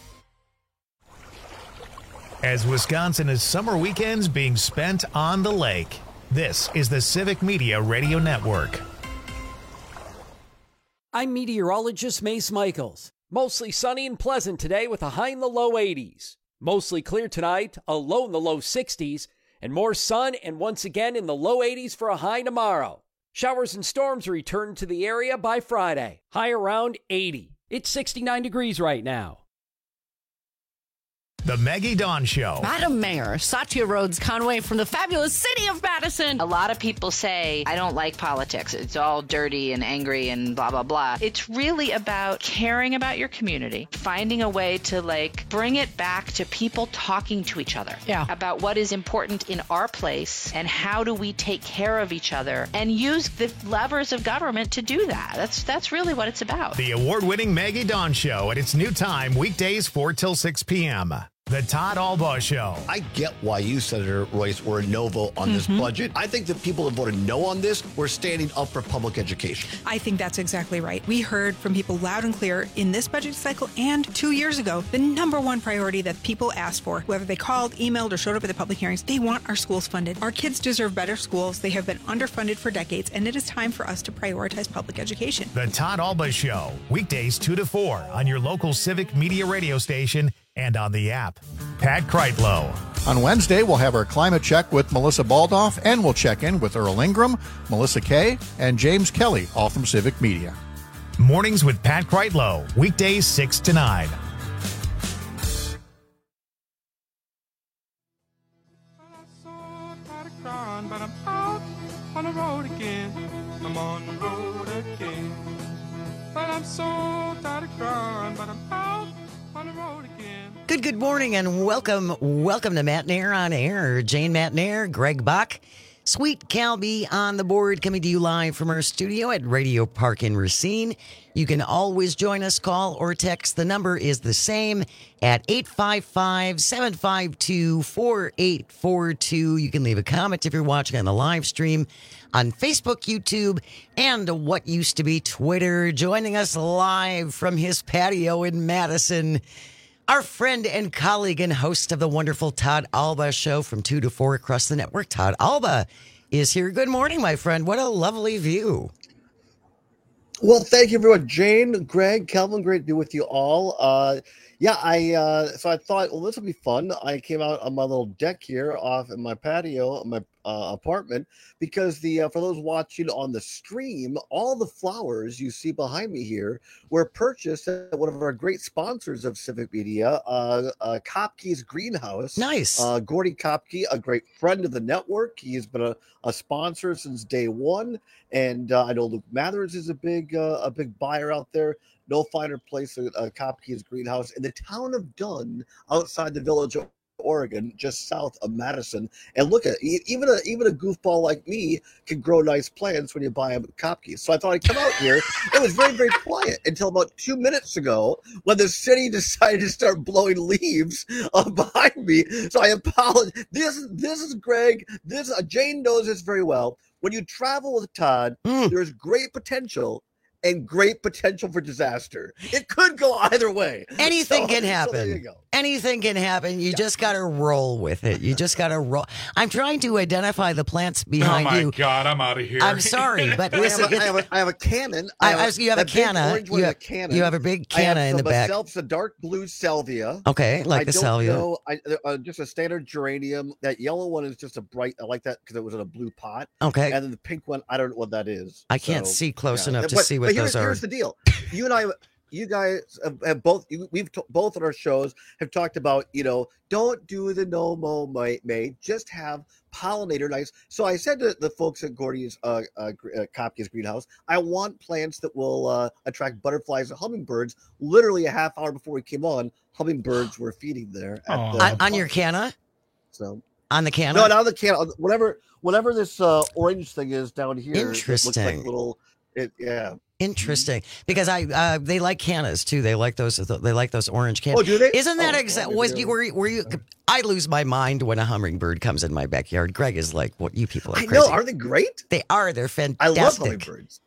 As Wisconsin is summer weekends being spent on the lake, this is the Civic Media Radio Network. I'm meteorologist Mace Michaels. Mostly sunny and pleasant today with a high in the low 80s. Mostly clear tonight, a low in the low 60s, and more sun and once again in the low 80s for a high tomorrow. Showers and storms return to the area by Friday, high around 80. It's 69 degrees right now. The Maggie Dawn Show. Madam Mayor, Satya Rhodes Conway from the fabulous city of Madison. A lot of people say, I don't like politics. It's all dirty and angry and blah, blah, blah. It's really about caring about your community, finding a way to bring it back to people talking to each other about what is important in our place and how do we take care of each other and use the levers of government to do that. That's really what it's about. The award-winning Maggie Dawn Show at its new time, weekdays 4 till 6 p.m. The Todd Albaugh Show. I get why you, Senator Royce, were a no vote on this budget. I think the people that voted no on this were standing up for public education. I think that's exactly right. We heard from people loud and clear in this budget cycle and 2 years ago, the number one priority that people asked for, whether they called, emailed, or showed up at the public hearings, they want our schools funded. Our kids deserve better schools. They have been underfunded for decades, and it is time for us to prioritize public education. The Todd Albaugh Show, weekdays 2 to 4 on your local Civic Media radio station and on the app. Pat Kreitlow. On Wednesday, we'll have our climate check with Melissa Baldoff, and we'll check in with Earl Ingram, Melissa Kay, and James Kelly, all from Civic Media. Mornings with Pat Kreitlow, weekdays 6 to 9. road again. I'm on the road again. But I'm so tired of crying, but I'm out on the road again. Good morning and welcome to Matt Nair on Air. Jane Matt Nair, Greg Bach, Sweet Calby on the board, coming to you live from our studio at Radio Park in Racine. You can always join us, call or text. The number is the same at 855-752-4842. You can leave a comment if you're watching on the live stream on Facebook, YouTube, and what used to be Twitter. Joining us live from his patio in Madison, our friend and colleague and host of the wonderful Todd Alba Show from 2 to 4 across the network. Todd Alba is here. Good morning, my friend. What a lovely view. Well, thank you everyone. Jane, Greg, Kelvin, great to be with you all. So I thought, well, this will be fun. I came out on my little deck here off in my patio, my apartment, because for those watching on the stream, all the flowers you see behind me here were purchased at one of our great sponsors of Civic Media, Kopke's Greenhouse. Nice. Gordy Kopke, a great friend of the network. He's been a sponsor since day one, and I know Luke Mathers is a big buyer out there. No finer place than Kopke's Greenhouse in the town of Dunn, outside the village of Oregon, just south of Madison. And look at even a goofball like me can grow nice plants when you buy them at Kopke's. So I thought I'd come out here. It was very, very quiet until about 2 minutes ago when the city decided to start blowing leaves behind me. So I apologize. This is Greg. Jane knows this very well. When you travel with Todd, there's great potential and great potential for disaster. It could go either way. Anything can happen. So there you go. Anything can happen. You just got to roll with it. You just got to roll. I'm trying to identify the plants behind you. Oh, my God. I'm out of here. I'm sorry, but listen. I have a cannon. You have a canna. You have a big canna in the back. It's a dark blue salvia. Okay, like the salvia. Just a standard geranium. That yellow one is just a bright. I like that because it was in a blue pot. Okay. And then the pink one, I don't know what that is. I can't see close enough to see what those are. Here's the deal. You guys have both. Both on our shows have talked about, don't do the no mow May, just have pollinator nights. So I said to the folks at Gordy's Kopke's Greenhouse, I want plants that will attract butterflies and hummingbirds. Literally a half hour before we came on, hummingbirds were feeding there on your canna. So on the canna? No, not on the canna. Whatever this orange thing is down here. Interesting. It looks like little. Yeah. Interesting, because they like cannas too. They like those. They like those orange cannas. Oh, do they? Isn't that exact? Were you? I lose my mind when a hummingbird comes in my backyard. Greg is like, "What you people are crazy." I know. Aren't they great? They are. They're fantastic. I love hummingbirds.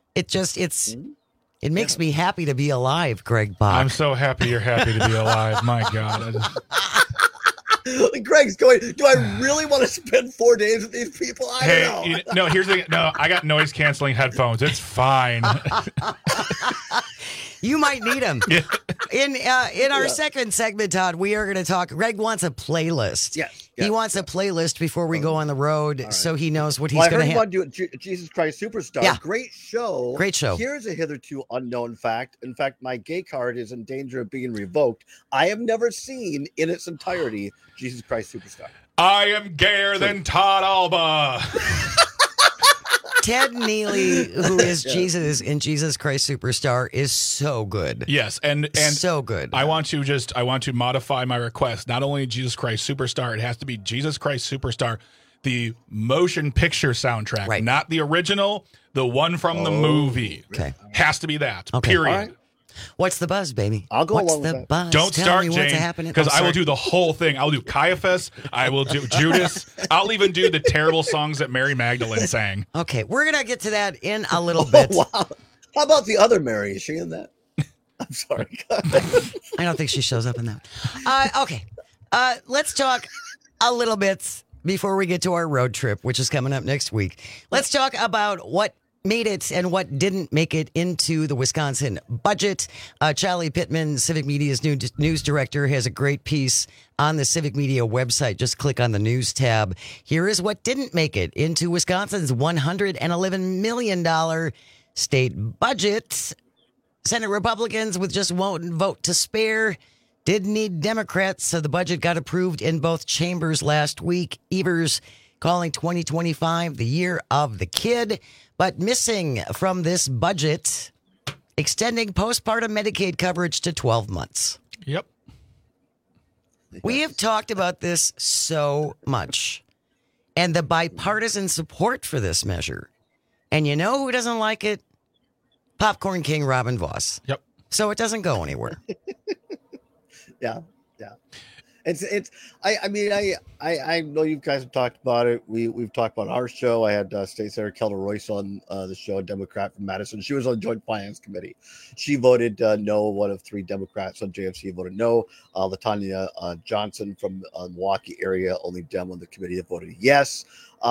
It makes me happy to be alive, Greg Bach. I'm so happy you're happy to be alive. My God. Greg's going, do I really want to spend 4 days with these people? I don't know. Here's the thing. No, I got noise canceling headphones. It's fine. You might need them. Yeah. In our second segment, Todd, we are going to talk. Greg wants a playlist. Yes. He wants a playlist before we go on the road, so he knows what he's going to have. I heard you want to do Jesus Christ Superstar. Yeah. Great show. Great show. Here's a hitherto unknown fact. In fact, my gay card is in danger of being revoked. I have never seen in its entirety Jesus Christ Superstar. I am gayer than Todd Alba. Ted Neely, who is Jesus in Jesus Christ Superstar, is so good. Yes, and so good. I want to modify my request. Not only Jesus Christ Superstar, it has to be Jesus Christ Superstar, the motion picture soundtrack, right. Not the original, the one from the movie. Okay, has to be that. Okay. Period. Right. What's the buzz, baby? I'll go What's along with the that. buzz? Don't Tell start, me Jane, because I will do the whole thing. I'll do Caiaphas. I will do Judas. I'll even do the terrible songs that Mary Magdalene sang. Okay, we're going to get to that in a little bit. Wow. How about the other Mary? Is she in that? I'm sorry. I don't think she shows up in that. Okay, let's talk a little bit before we get to our road trip, which is coming up next week. Let's talk about what made it and what didn't make it into the Wisconsin budget. Charlie Pittman, Civic Media's new news director, has a great piece on the Civic Media website. Just click on the news tab. Here is what didn't make it into Wisconsin's $111 million state budget. Senate Republicans with just one vote to spare did need Democrats, so the budget got approved in both chambers last week. Evers calling 2025 the year of the kid. But missing from this budget, extending postpartum Medicaid coverage to 12 months. Yep. We have talked about this so much, and the bipartisan support for this measure. And you know who doesn't like it? Popcorn King Robin Vos. Yep. So it doesn't go anywhere. Yeah. I mean, I know you guys have talked about it. We've talked about our show. I had State Senator Kelda Royce on the show, a Democrat from Madison. She was on the Joint Finance Committee. She voted no. One of 3 Democrats on JFC voted no. LaTanya Johnson from Milwaukee area, only Dem on the committee that voted yes.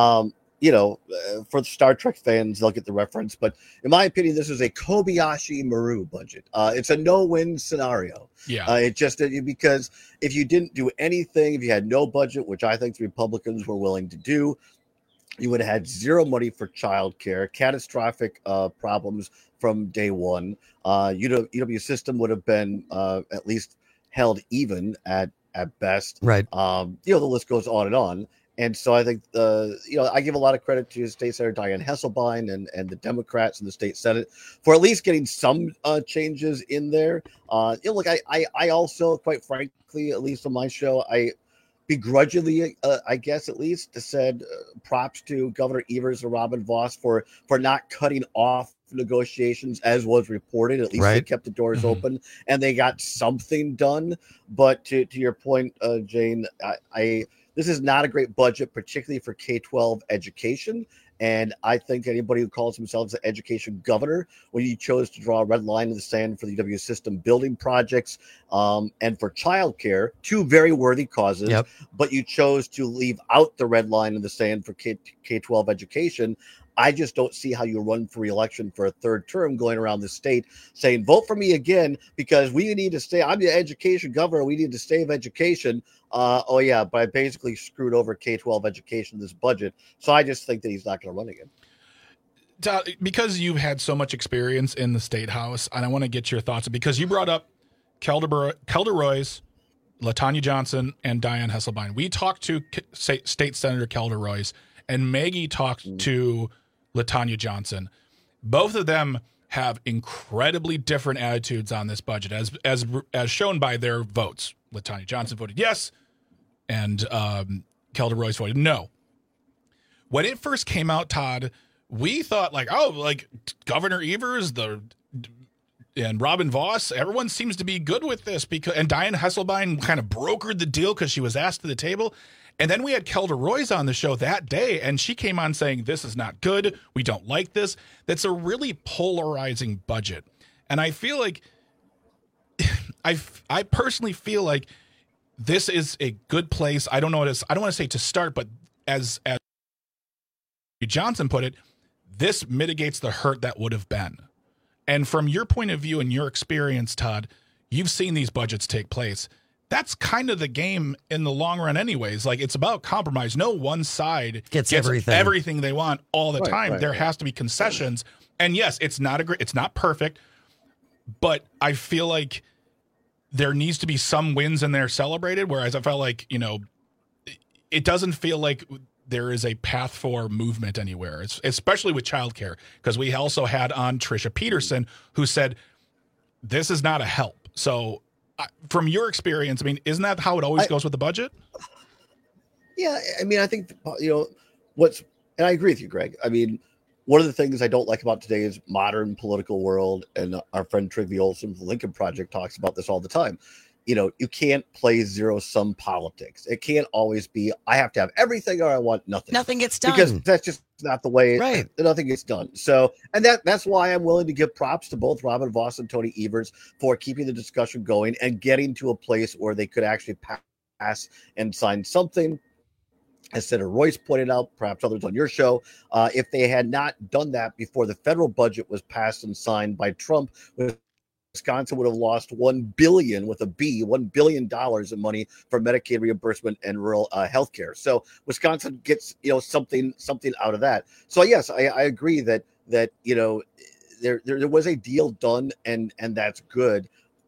For the Star Trek fans, they'll get the reference. But in my opinion, this is a Kobayashi Maru budget. It's a no-win scenario. Yeah. It just because if you didn't do anything, if you had no budget, which I think the Republicans were willing to do, you would have had zero money for childcare, catastrophic problems from day one. UW system would have been at least held even at best. Right. The list goes on and on. And so I think, I give a lot of credit to State Senator Dianne Hesselbein and the Democrats in the state Senate for at least getting some changes in there. Look, I also, quite frankly, at least on my show, I begrudgingly, I guess at least, said props to Governor Evers and Robin Vos for not cutting off negotiations as was reported. At least they kept the doors open and they got something done. But to your point, Jane, this is not a great budget, particularly for K-12 education. And I think anybody who calls themselves an education governor, when you chose to draw a red line in the sand for the UW system building projects and for childcare, 2 very worthy causes, but you chose to leave out the red line in the sand for K-12 education. I just don't see how you run for re-election for a 3rd term going around the state saying, vote for me again, because we need to stay. I'm the education governor. We need to save education. But I basically screwed over K-12 education in this budget. So I just think that he's not going to run again. Because you've had so much experience in the State House, and I want to get your thoughts, because you brought up Kelda Royce, LaTanya Johnson, and Dianne Hesselbein. We talked to State Senator Kelda Royce, and Maggie talked to LaTanya Johnson. Both of them have incredibly different attitudes on this budget, as shown by their votes. LaTanya Johnson voted yes, and Kelda Royce voted no. When it first came out, Todd, we thought Governor Evers and Robin Vos, everyone seems to be good with this, and Dianne Hesselbein kind of brokered the deal because she was asked to the table. And then we had Kelda Royce on the show that day, and she came on saying, this is not good. We don't like this. That's a really polarizing budget. And I feel like, I personally feel like this is a good place. I don't want to say to start, but as Johnson put it, this mitigates the hurt that would have been. And from your point of view and your experience, Todd, you've seen these budgets take place. That's kind of the game in the long run anyways. It's about compromise. No one side gets everything they want all the time. There has to be concessions. And yes, it's not perfect, but I feel like there needs to be some wins in there celebrated, whereas I felt like, it doesn't feel like there is a path for movement anywhere, especially with childcare, because we also had on Tricia Peterson, who said, this is not a help. So from your experience, isn't that how it always goes with the budget? Yeah, I think, and I agree with you, Greg. One of the things I don't like about today's modern political world, and our friend Trygve Olsen from the Lincoln Project talks about this all the time, you can't play zero-sum politics. It can't always be, I have to have everything or I want nothing. Nothing gets done. Because that's just not the way, nothing gets done. So, and that's why I'm willing to give props to both Robin Vos and Tony Evers for keeping the discussion going and getting to a place where they could actually pass and sign something. As Senator Royce pointed out, perhaps others on your show, if they had not done that before the federal budget was passed and signed by Trump, Wisconsin would have lost $1 billion in money for Medicaid reimbursement and rural health care. So Wisconsin gets something out of that. So yes, I agree that there was a deal done and that's good.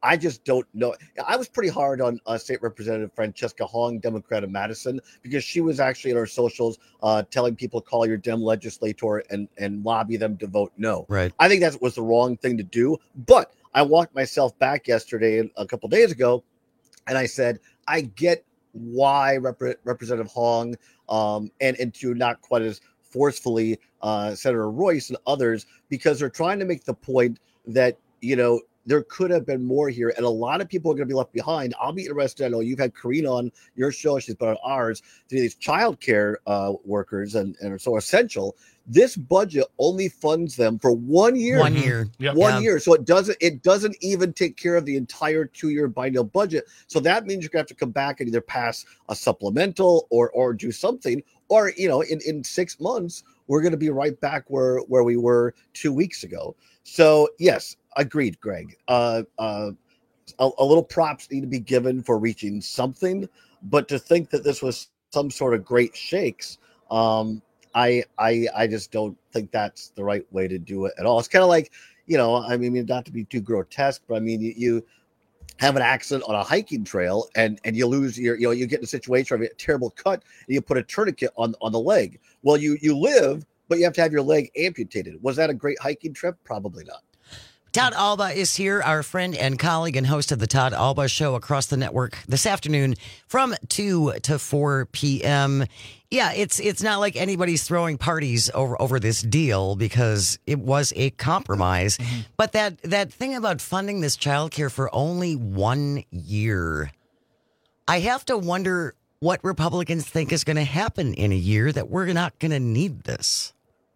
I just don't know. I was pretty hard on State Representative Francesca Hong, Democrat of Madison, because she was actually in her socials telling people to call your Dem legislator and lobby them to vote no. Right. I think that was the wrong thing to do. But I walked myself back yesterday, a couple days ago, and I said, I get why Representative Hong and to not quite as forcefully Senator Royce and others, because they're trying to make the point that, there could have been more here, and a lot of people are going to be left behind. I'll be interested. I know you've had Karine on your show. She's been on ours. These childcare workers and are so essential. This budget only funds them for 1 year. 1 year. Yep. 1 year. So it doesn't even take care of the entire 2-year biennial budget. So that means you're going to have to come back and either pass a supplemental or do something. Or, in 6 months, we're going to be right back where we were 2 weeks ago. So, yes, agreed, Greg. A little props need to be given for reaching something. But to think that this was some sort of great shakes, I just don't think that's the right way to do it at all. It's kind of like, not to be too grotesque, but you have an accident on a hiking trail and you lose you get in a situation where you have a terrible cut and you put a tourniquet on the leg. Well, you live, but you have to have your leg amputated. Was that a great hiking trip? Probably not. Todd Alba is here, our friend and colleague and host of the Todd Alba Show across the network this afternoon from 2 to 4 p.m. Yeah, it's not like anybody's throwing parties over this deal because it was a compromise. Mm-hmm. But that thing about funding this childcare for only 1 year, I have to wonder what Republicans think is going to happen in a year that we're not going to need this.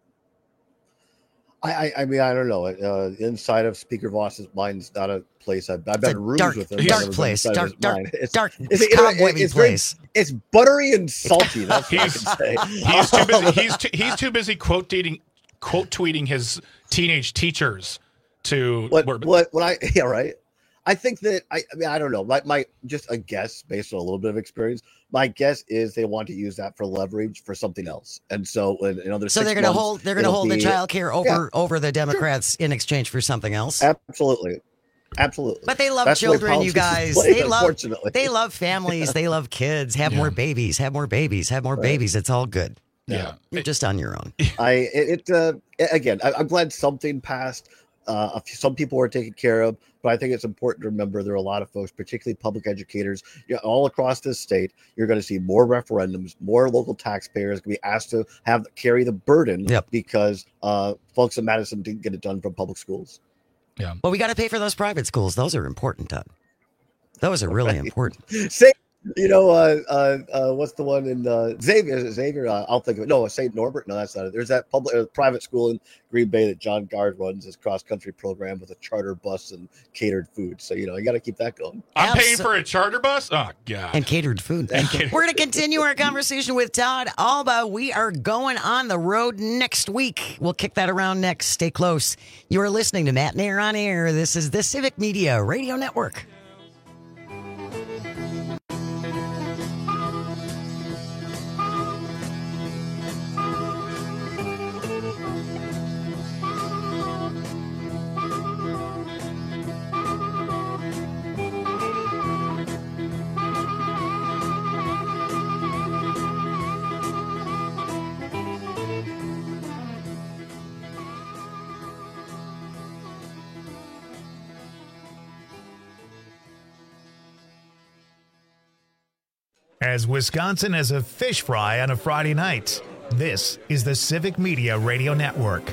I don't know. Inside of Speaker Voss's mind is not a place I've been in rooms with him. Dark place. Dark It's place. It's buttery and salty. That's what I can say. He's too busy quote tweeting his teenage teachers to right. I think that I don't know. My just a guess based on a little bit of experience. My guess is they want to use that for leverage for something else, and so they're going to hold the child care over the Democrats in exchange for something else. Absolutely. But they love children, you guys. They love families. They love kids. Have more babies. Have more babies. Have more babies. It's all good. Yeah, you're just on your own. I'm glad something passed. Some people are taken care of, but I think it's important to remember there are a lot of folks, particularly public educators, all across this state. You're going to see more referendums, more local taxpayers going to be asked to carry the burden because folks in Madison didn't get it done from public schools. Yeah. Well, we got to pay for those private schools. Those are important, Todd. Those are really important. What's the one in Xavier? I'll think of it. No, St. Norbert. No, that's not it. There's that private school in Green Bay that John Gard runs, his cross-country program with a charter bus and catered food. So, you got to keep that going. I'm paying for a charter bus? Oh, God. And catered food. We're going to continue our conversation with Todd Alba. We are going on the road next week. We'll kick that around next. Stay close. You are listening to Matt Nair on Air. This is the Civic Media Radio Network. As Wisconsin has a fish fry on a Friday night, this is the Civic Media Radio Network.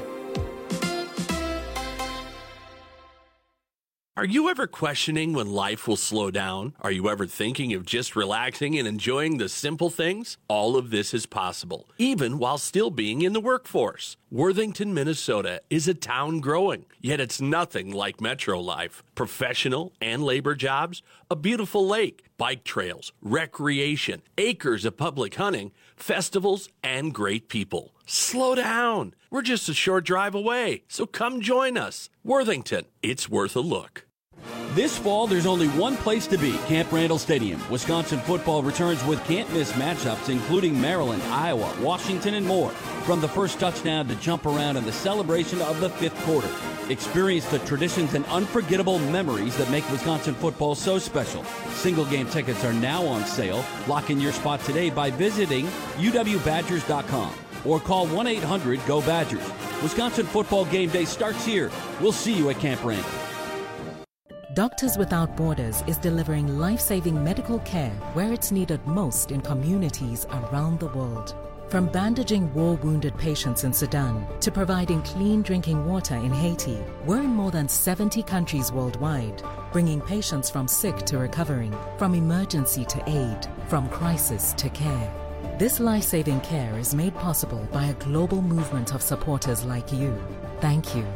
Are you ever questioning when life will slow down? Are you ever thinking of just relaxing and enjoying the simple things? All of this is possible, even while still being in the workforce. Worthington, Minnesota is a town growing, yet it's nothing like metro life. Professional and labor jobs, a beautiful lake, bike trails, recreation, acres of public hunting, festivals, and great people. Slow down. We're just a short drive away, so come join us. Worthington, it's worth a look. This fall, there's only one place to be, Camp Randall Stadium. Wisconsin football returns with can't-miss matchups, including Maryland, Iowa, Washington, and more. From the first touchdown to jump around in the celebration of the fifth quarter. Experience the traditions and unforgettable memories that make Wisconsin football so special. Single game tickets are now on sale. Lock in your spot today by visiting uwbadgers.com or call 1-800-GO-BADGERS. Wisconsin football game day starts here. We'll see you at Camp Randall. Doctors Without Borders is delivering life-saving medical care where it's needed most in communities around the world. From bandaging war-wounded patients in Sudan to providing clean drinking water in Haiti, we're in more than 70 countries worldwide, bringing patients from sick to recovering, from emergency to aid, from crisis to care. This life-saving care is made possible by a global movement of supporters like you. Thank you.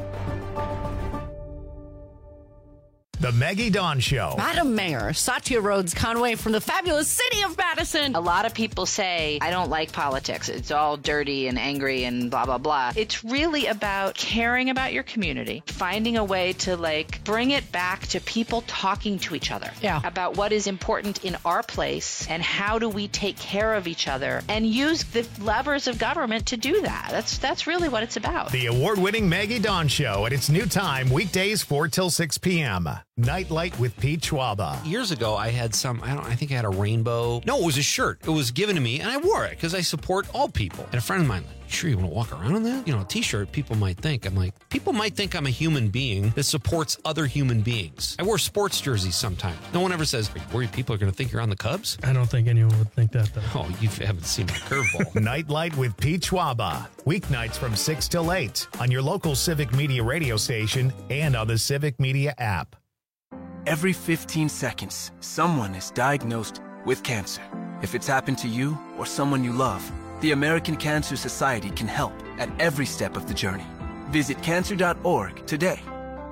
The Maggie Dawn Show. Madam Mayor, Satya Rhodes Conway from the fabulous city of Madison. A lot of people say, I don't like politics. It's all dirty and angry and blah, blah, blah. It's really about caring about your community, finding a way to bring it back to people talking to each other about what is important in our place and how do we take care of each other and use the levers of government to do that. That's really what it's about. The award-winning Maggie Dawn Show at its new time, weekdays 4 till 6 p.m. Nightlight with Pete Schwaba. Years ago, I had I think I had a rainbow. No, it was a shirt. It was given to me, and I wore it because I support all people. And a friend of mine, sure you want to walk around in that? A t-shirt, people might think. People might think I'm a human being that supports other human beings. I wear sports jerseys sometimes. No one ever says, are you worried people are going to think you're on the Cubs? I don't think anyone would think that, though. Oh, you haven't seen my curveball. Nightlight with Pete Schwaba. Weeknights from 6 till 8 on your local Civic Media radio station and on the Civic Media app. Every 15 seconds, someone is diagnosed with cancer. If it's happened to you or someone you love, the American Cancer Society can help at every step of the journey. Visit cancer.org today.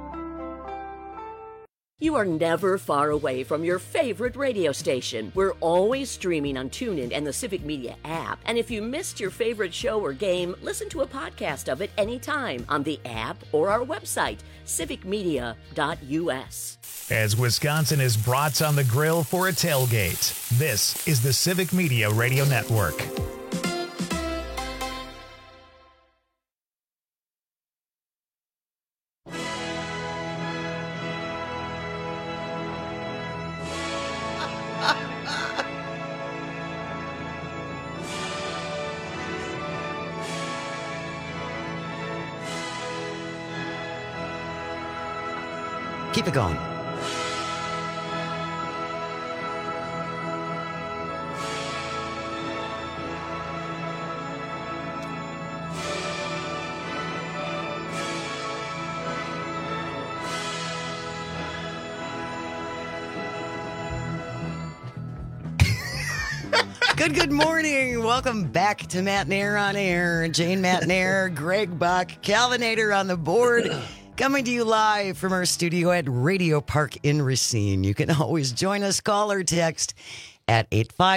You are never far away from your favorite radio station. We're always streaming on TuneIn and the Civic Media app. And if you missed your favorite show or game, listen to a podcast of it anytime on the app or our website, civicmedia.us. As Wisconsin is brats on the grill for a tailgate, this is the Civic Media Radio Network. Keep it going. Good morning. Welcome back to Matt Nair on Air. Jane Matt Nair, Greg Buck, Calvinator on the board. Coming to you live from our studio at Radio Park in Racine. You can always join us, call or text at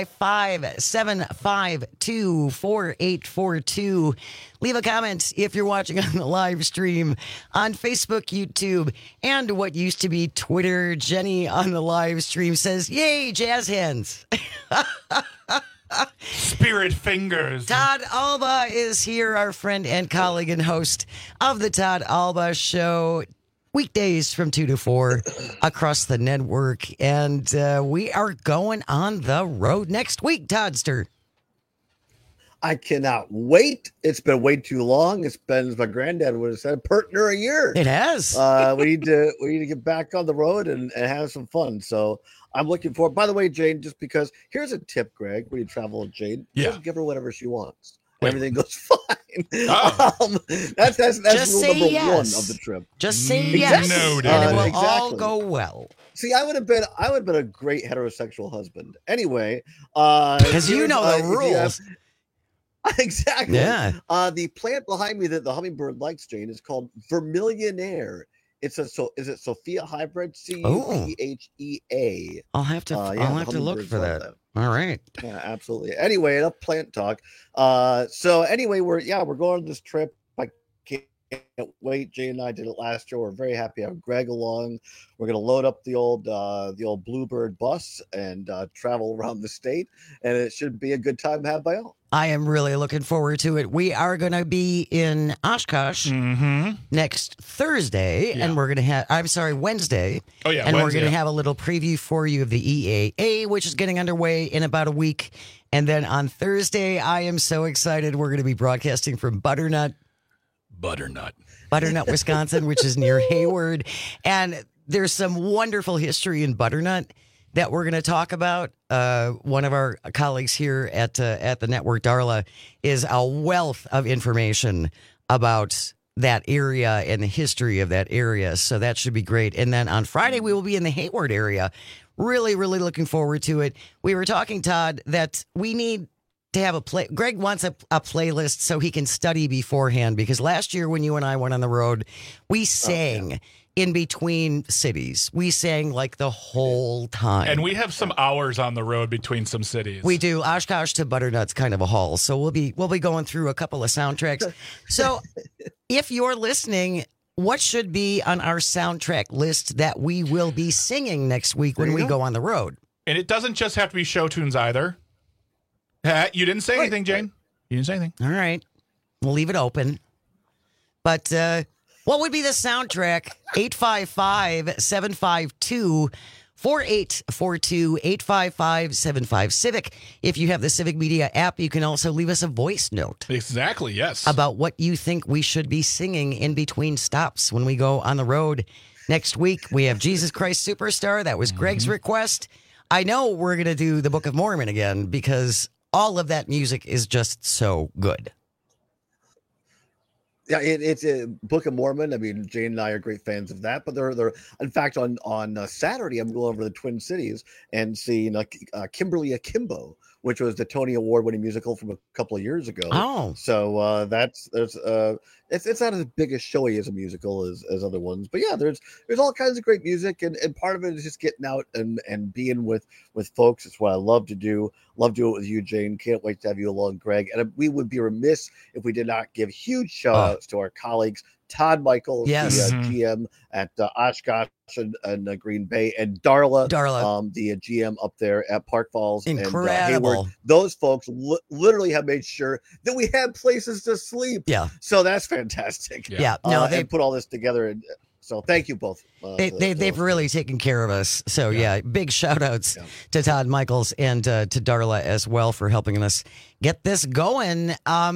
855-752-4842. Leave a comment if you're watching on the live stream on Facebook, YouTube, and what used to be Twitter. Jenny on the live stream says, yay, jazz hands. Spirit fingers. Todd Alba is here, our friend and colleague and host of the Todd Alba Show. Weekdays from 2 to 4 across the network. And we are going on the road next week, Toddster. I cannot wait. It's been way too long. It's been, as my granddad would have said, partner a year. It has. We need to get back on the road and have some fun. So I'm looking forward. By the way, Jane, just because here's a tip, Greg, when you travel with Jane, just give her whatever she wants. Everything goes fine. Oh. That's Just rule say number yes. 1 of the trip. Just say yes, Noted. and it will all go well. See, I would have been a great heterosexual husband. Anyway, because you know the rules. Exactly. Yeah. The plant behind me that the hummingbird likes, Jane, is called Vermillionaire. Is it Sophia hybrid? CUPHEA. I'll have to look for that. All right. Yeah, absolutely. Anyway, enough plant talk. So anyway, we're going on this trip. I can't wait. Jane and I did it last year. We're very happy to have Greg along. We're going to load up the old Bluebird bus and travel around the state, and it should be a good time to have by all. I am really looking forward to it. We are going to be in Oshkosh next Thursday, and we're going to have, Wednesday. Oh, yeah, and Wednesday, we're going to have a little preview for you of the EAA, which is getting underway in about a week. And then on Thursday, I am so excited. We're going to be broadcasting from Butternut, Wisconsin, which is near Hayward. And there's some wonderful history in Butternut that we're going to talk about. One of our colleagues here at the network, Darla, is a wealth of information about that area and the history of that area. So that should be great. And then on Friday, we will be in the Hayward area. Really, really looking forward to it. We were talking, Todd, that we need to have a play. Greg wants a playlist so he can study beforehand, because last year when you and I went on the road, we sang in between cities. We sang like the whole time. And we have some hours on the road between some cities. We do. Oshkosh to Butternut's kind of a haul. So we'll be going through a couple of soundtracks. So if you're listening, what should be on our soundtrack list that we will be singing next week when we go on the road? And it doesn't just have to be show tunes either. You didn't say anything, Jane. You didn't say anything. All right. We'll leave it open. But what would be the soundtrack? 855-752-4842, 855-75-CIVIC. If you have the Civic Media app, you can also leave us a voice note. Exactly, yes. About what you think we should be singing in between stops when we go on the road. Next week, we have Jesus Christ Superstar. That was Greg's request. I know we're going to do the Book of Mormon again because all of that music is just so good. Yeah, it's a Book of Mormon. I mean, Jane and I are great fans of that. But they're in fact, on Saturday, I'm going over to the Twin Cities and seeing Kimberly Akimbo, which was the Tony Award-winning musical from a couple of years ago. Oh, so it's not as big a showy as a musical as other ones, but yeah, there's all kinds of great music, and part of it is just getting out and being with folks. It's what I love to do. Love doing it with you, Jane. Can't wait to have you along, Greg. And we would be remiss if we did not give huge shout outs to our colleagues, Todd Michaels, the GM at Oshkosh and Green Bay, and Darla, the GM up there at Park Falls and Hayward. Those folks literally have made sure that we had places to sleep. Yeah, so that's fantastic. Yeah, no, they put all this together. And so thank you both. They've really taken care of us. So yeah, big shout outs to Todd Michaels and to Darla as well for helping us get this going.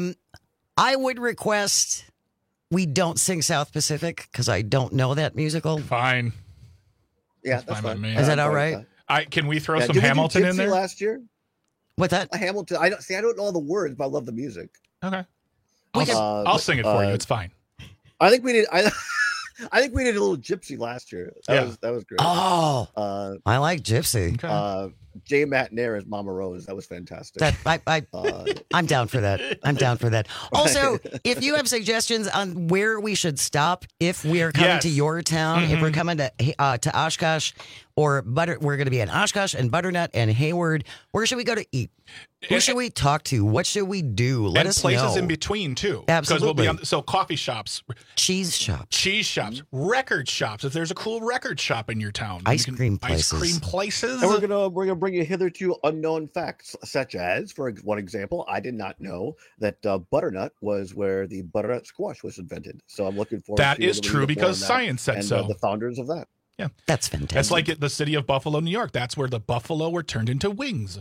I would request we don't sing South Pacific because I don't know that musical. Fine. Yeah, that's fine. Is that all right? Can we throw some Hamilton in there? Last year? What's that? Hamilton. I don't know all the words, but I love the music. Okay. I'll sing it for you. It's fine. I think we did. I think we did a little Gypsy last year. That was great. Oh, I like Gypsy. Okay. Jay Matnair as Mama Rose. That was fantastic. I'm down for that. I'm down for that. Also, if you have suggestions on where we should stop, if we are coming to your town, if we're coming to Oshkosh or we're going to be in Oshkosh and Butternut and Hayward, where should we go to eat? Who should we talk to? What should we do? Let us know. And places in between, too. Absolutely. Because we'll be so coffee shops. Cheese shops. Record shops. If there's a cool record shop in your town. Ice cream places. And we're gonna bring you hitherto unknown facts, such as, for one example, I did not know that Butternut was where the butternut squash was invented. So I'm looking forward to that is true because science said so. The founders of that. Yeah. That's fantastic. That's like the city of Buffalo, New York. That's where the buffalo were turned into wings.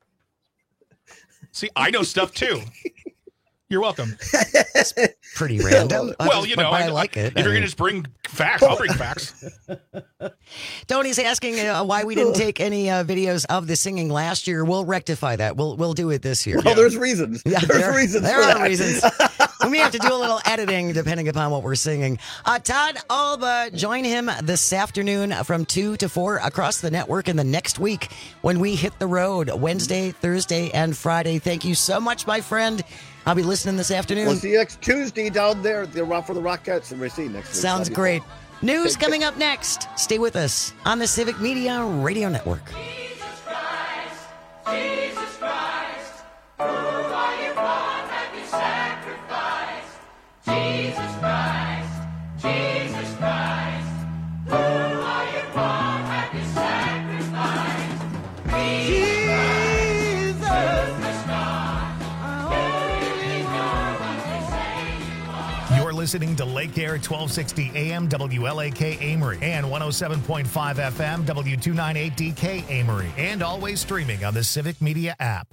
See, I know stuff too. You're welcome. That's pretty random. Well, I like it. If you're going to just bring facts, I'll bring facts. Tony's asking why we didn't take any videos of the singing last year. We'll rectify that. We'll do it this year. Well, there's reasons. Yeah, there are reasons. We may have to do a little editing depending upon what we're singing. Todd Alba, join him this afternoon from 2 to 4 across the network in the next week when we hit the road Wednesday, Thursday, and Friday. Thank you so much, my friend. I'll be listening this afternoon. We'll see you next Tuesday down there for the Rockettes and Racine next week. Sounds great. News coming up next. Stay with us on the Civic Media Radio Network. Jesus Christ, who are you born, have you sacrificed? Jesus Christ, who are you born, have you sacrificed? Jesus, the star, listening to Lake Air 1260 AM WLAK Amory and 107.5 FM W298DK Amory, and always streaming on the Civic Media app.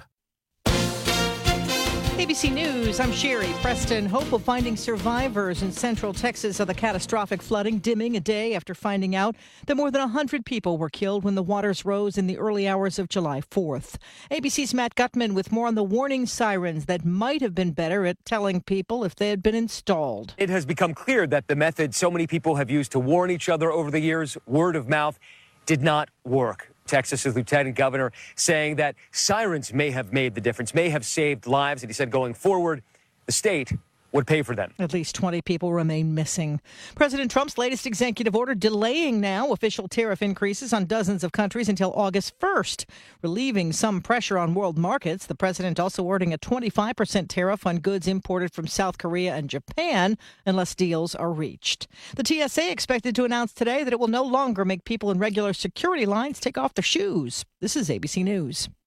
ABC News, I'm Sherry. Preston, hope of finding survivors in central Texas of the catastrophic flooding dimming a day after finding out that more than 100 people were killed when the waters rose in the early hours of July 4th. ABC's Matt Gutman with more on the warning sirens that might have been better at telling people if they had been installed. It has become clear that the method so many people have used to warn each other over the years, word of mouth, did not work. Texas's lieutenant governor saying that sirens may have made the difference, may have saved lives. And he said going forward, the state would pay for them. At least 20 people remain missing. President Trump's latest executive order delaying now official tariff increases on dozens of countries until August 1st, relieving some pressure on world markets. The president also ordering a 25% tariff on goods imported from South Korea and Japan unless deals are reached. The TSA expected to announce today that it will no longer make people in regular security lines take off their shoes. This is ABC News.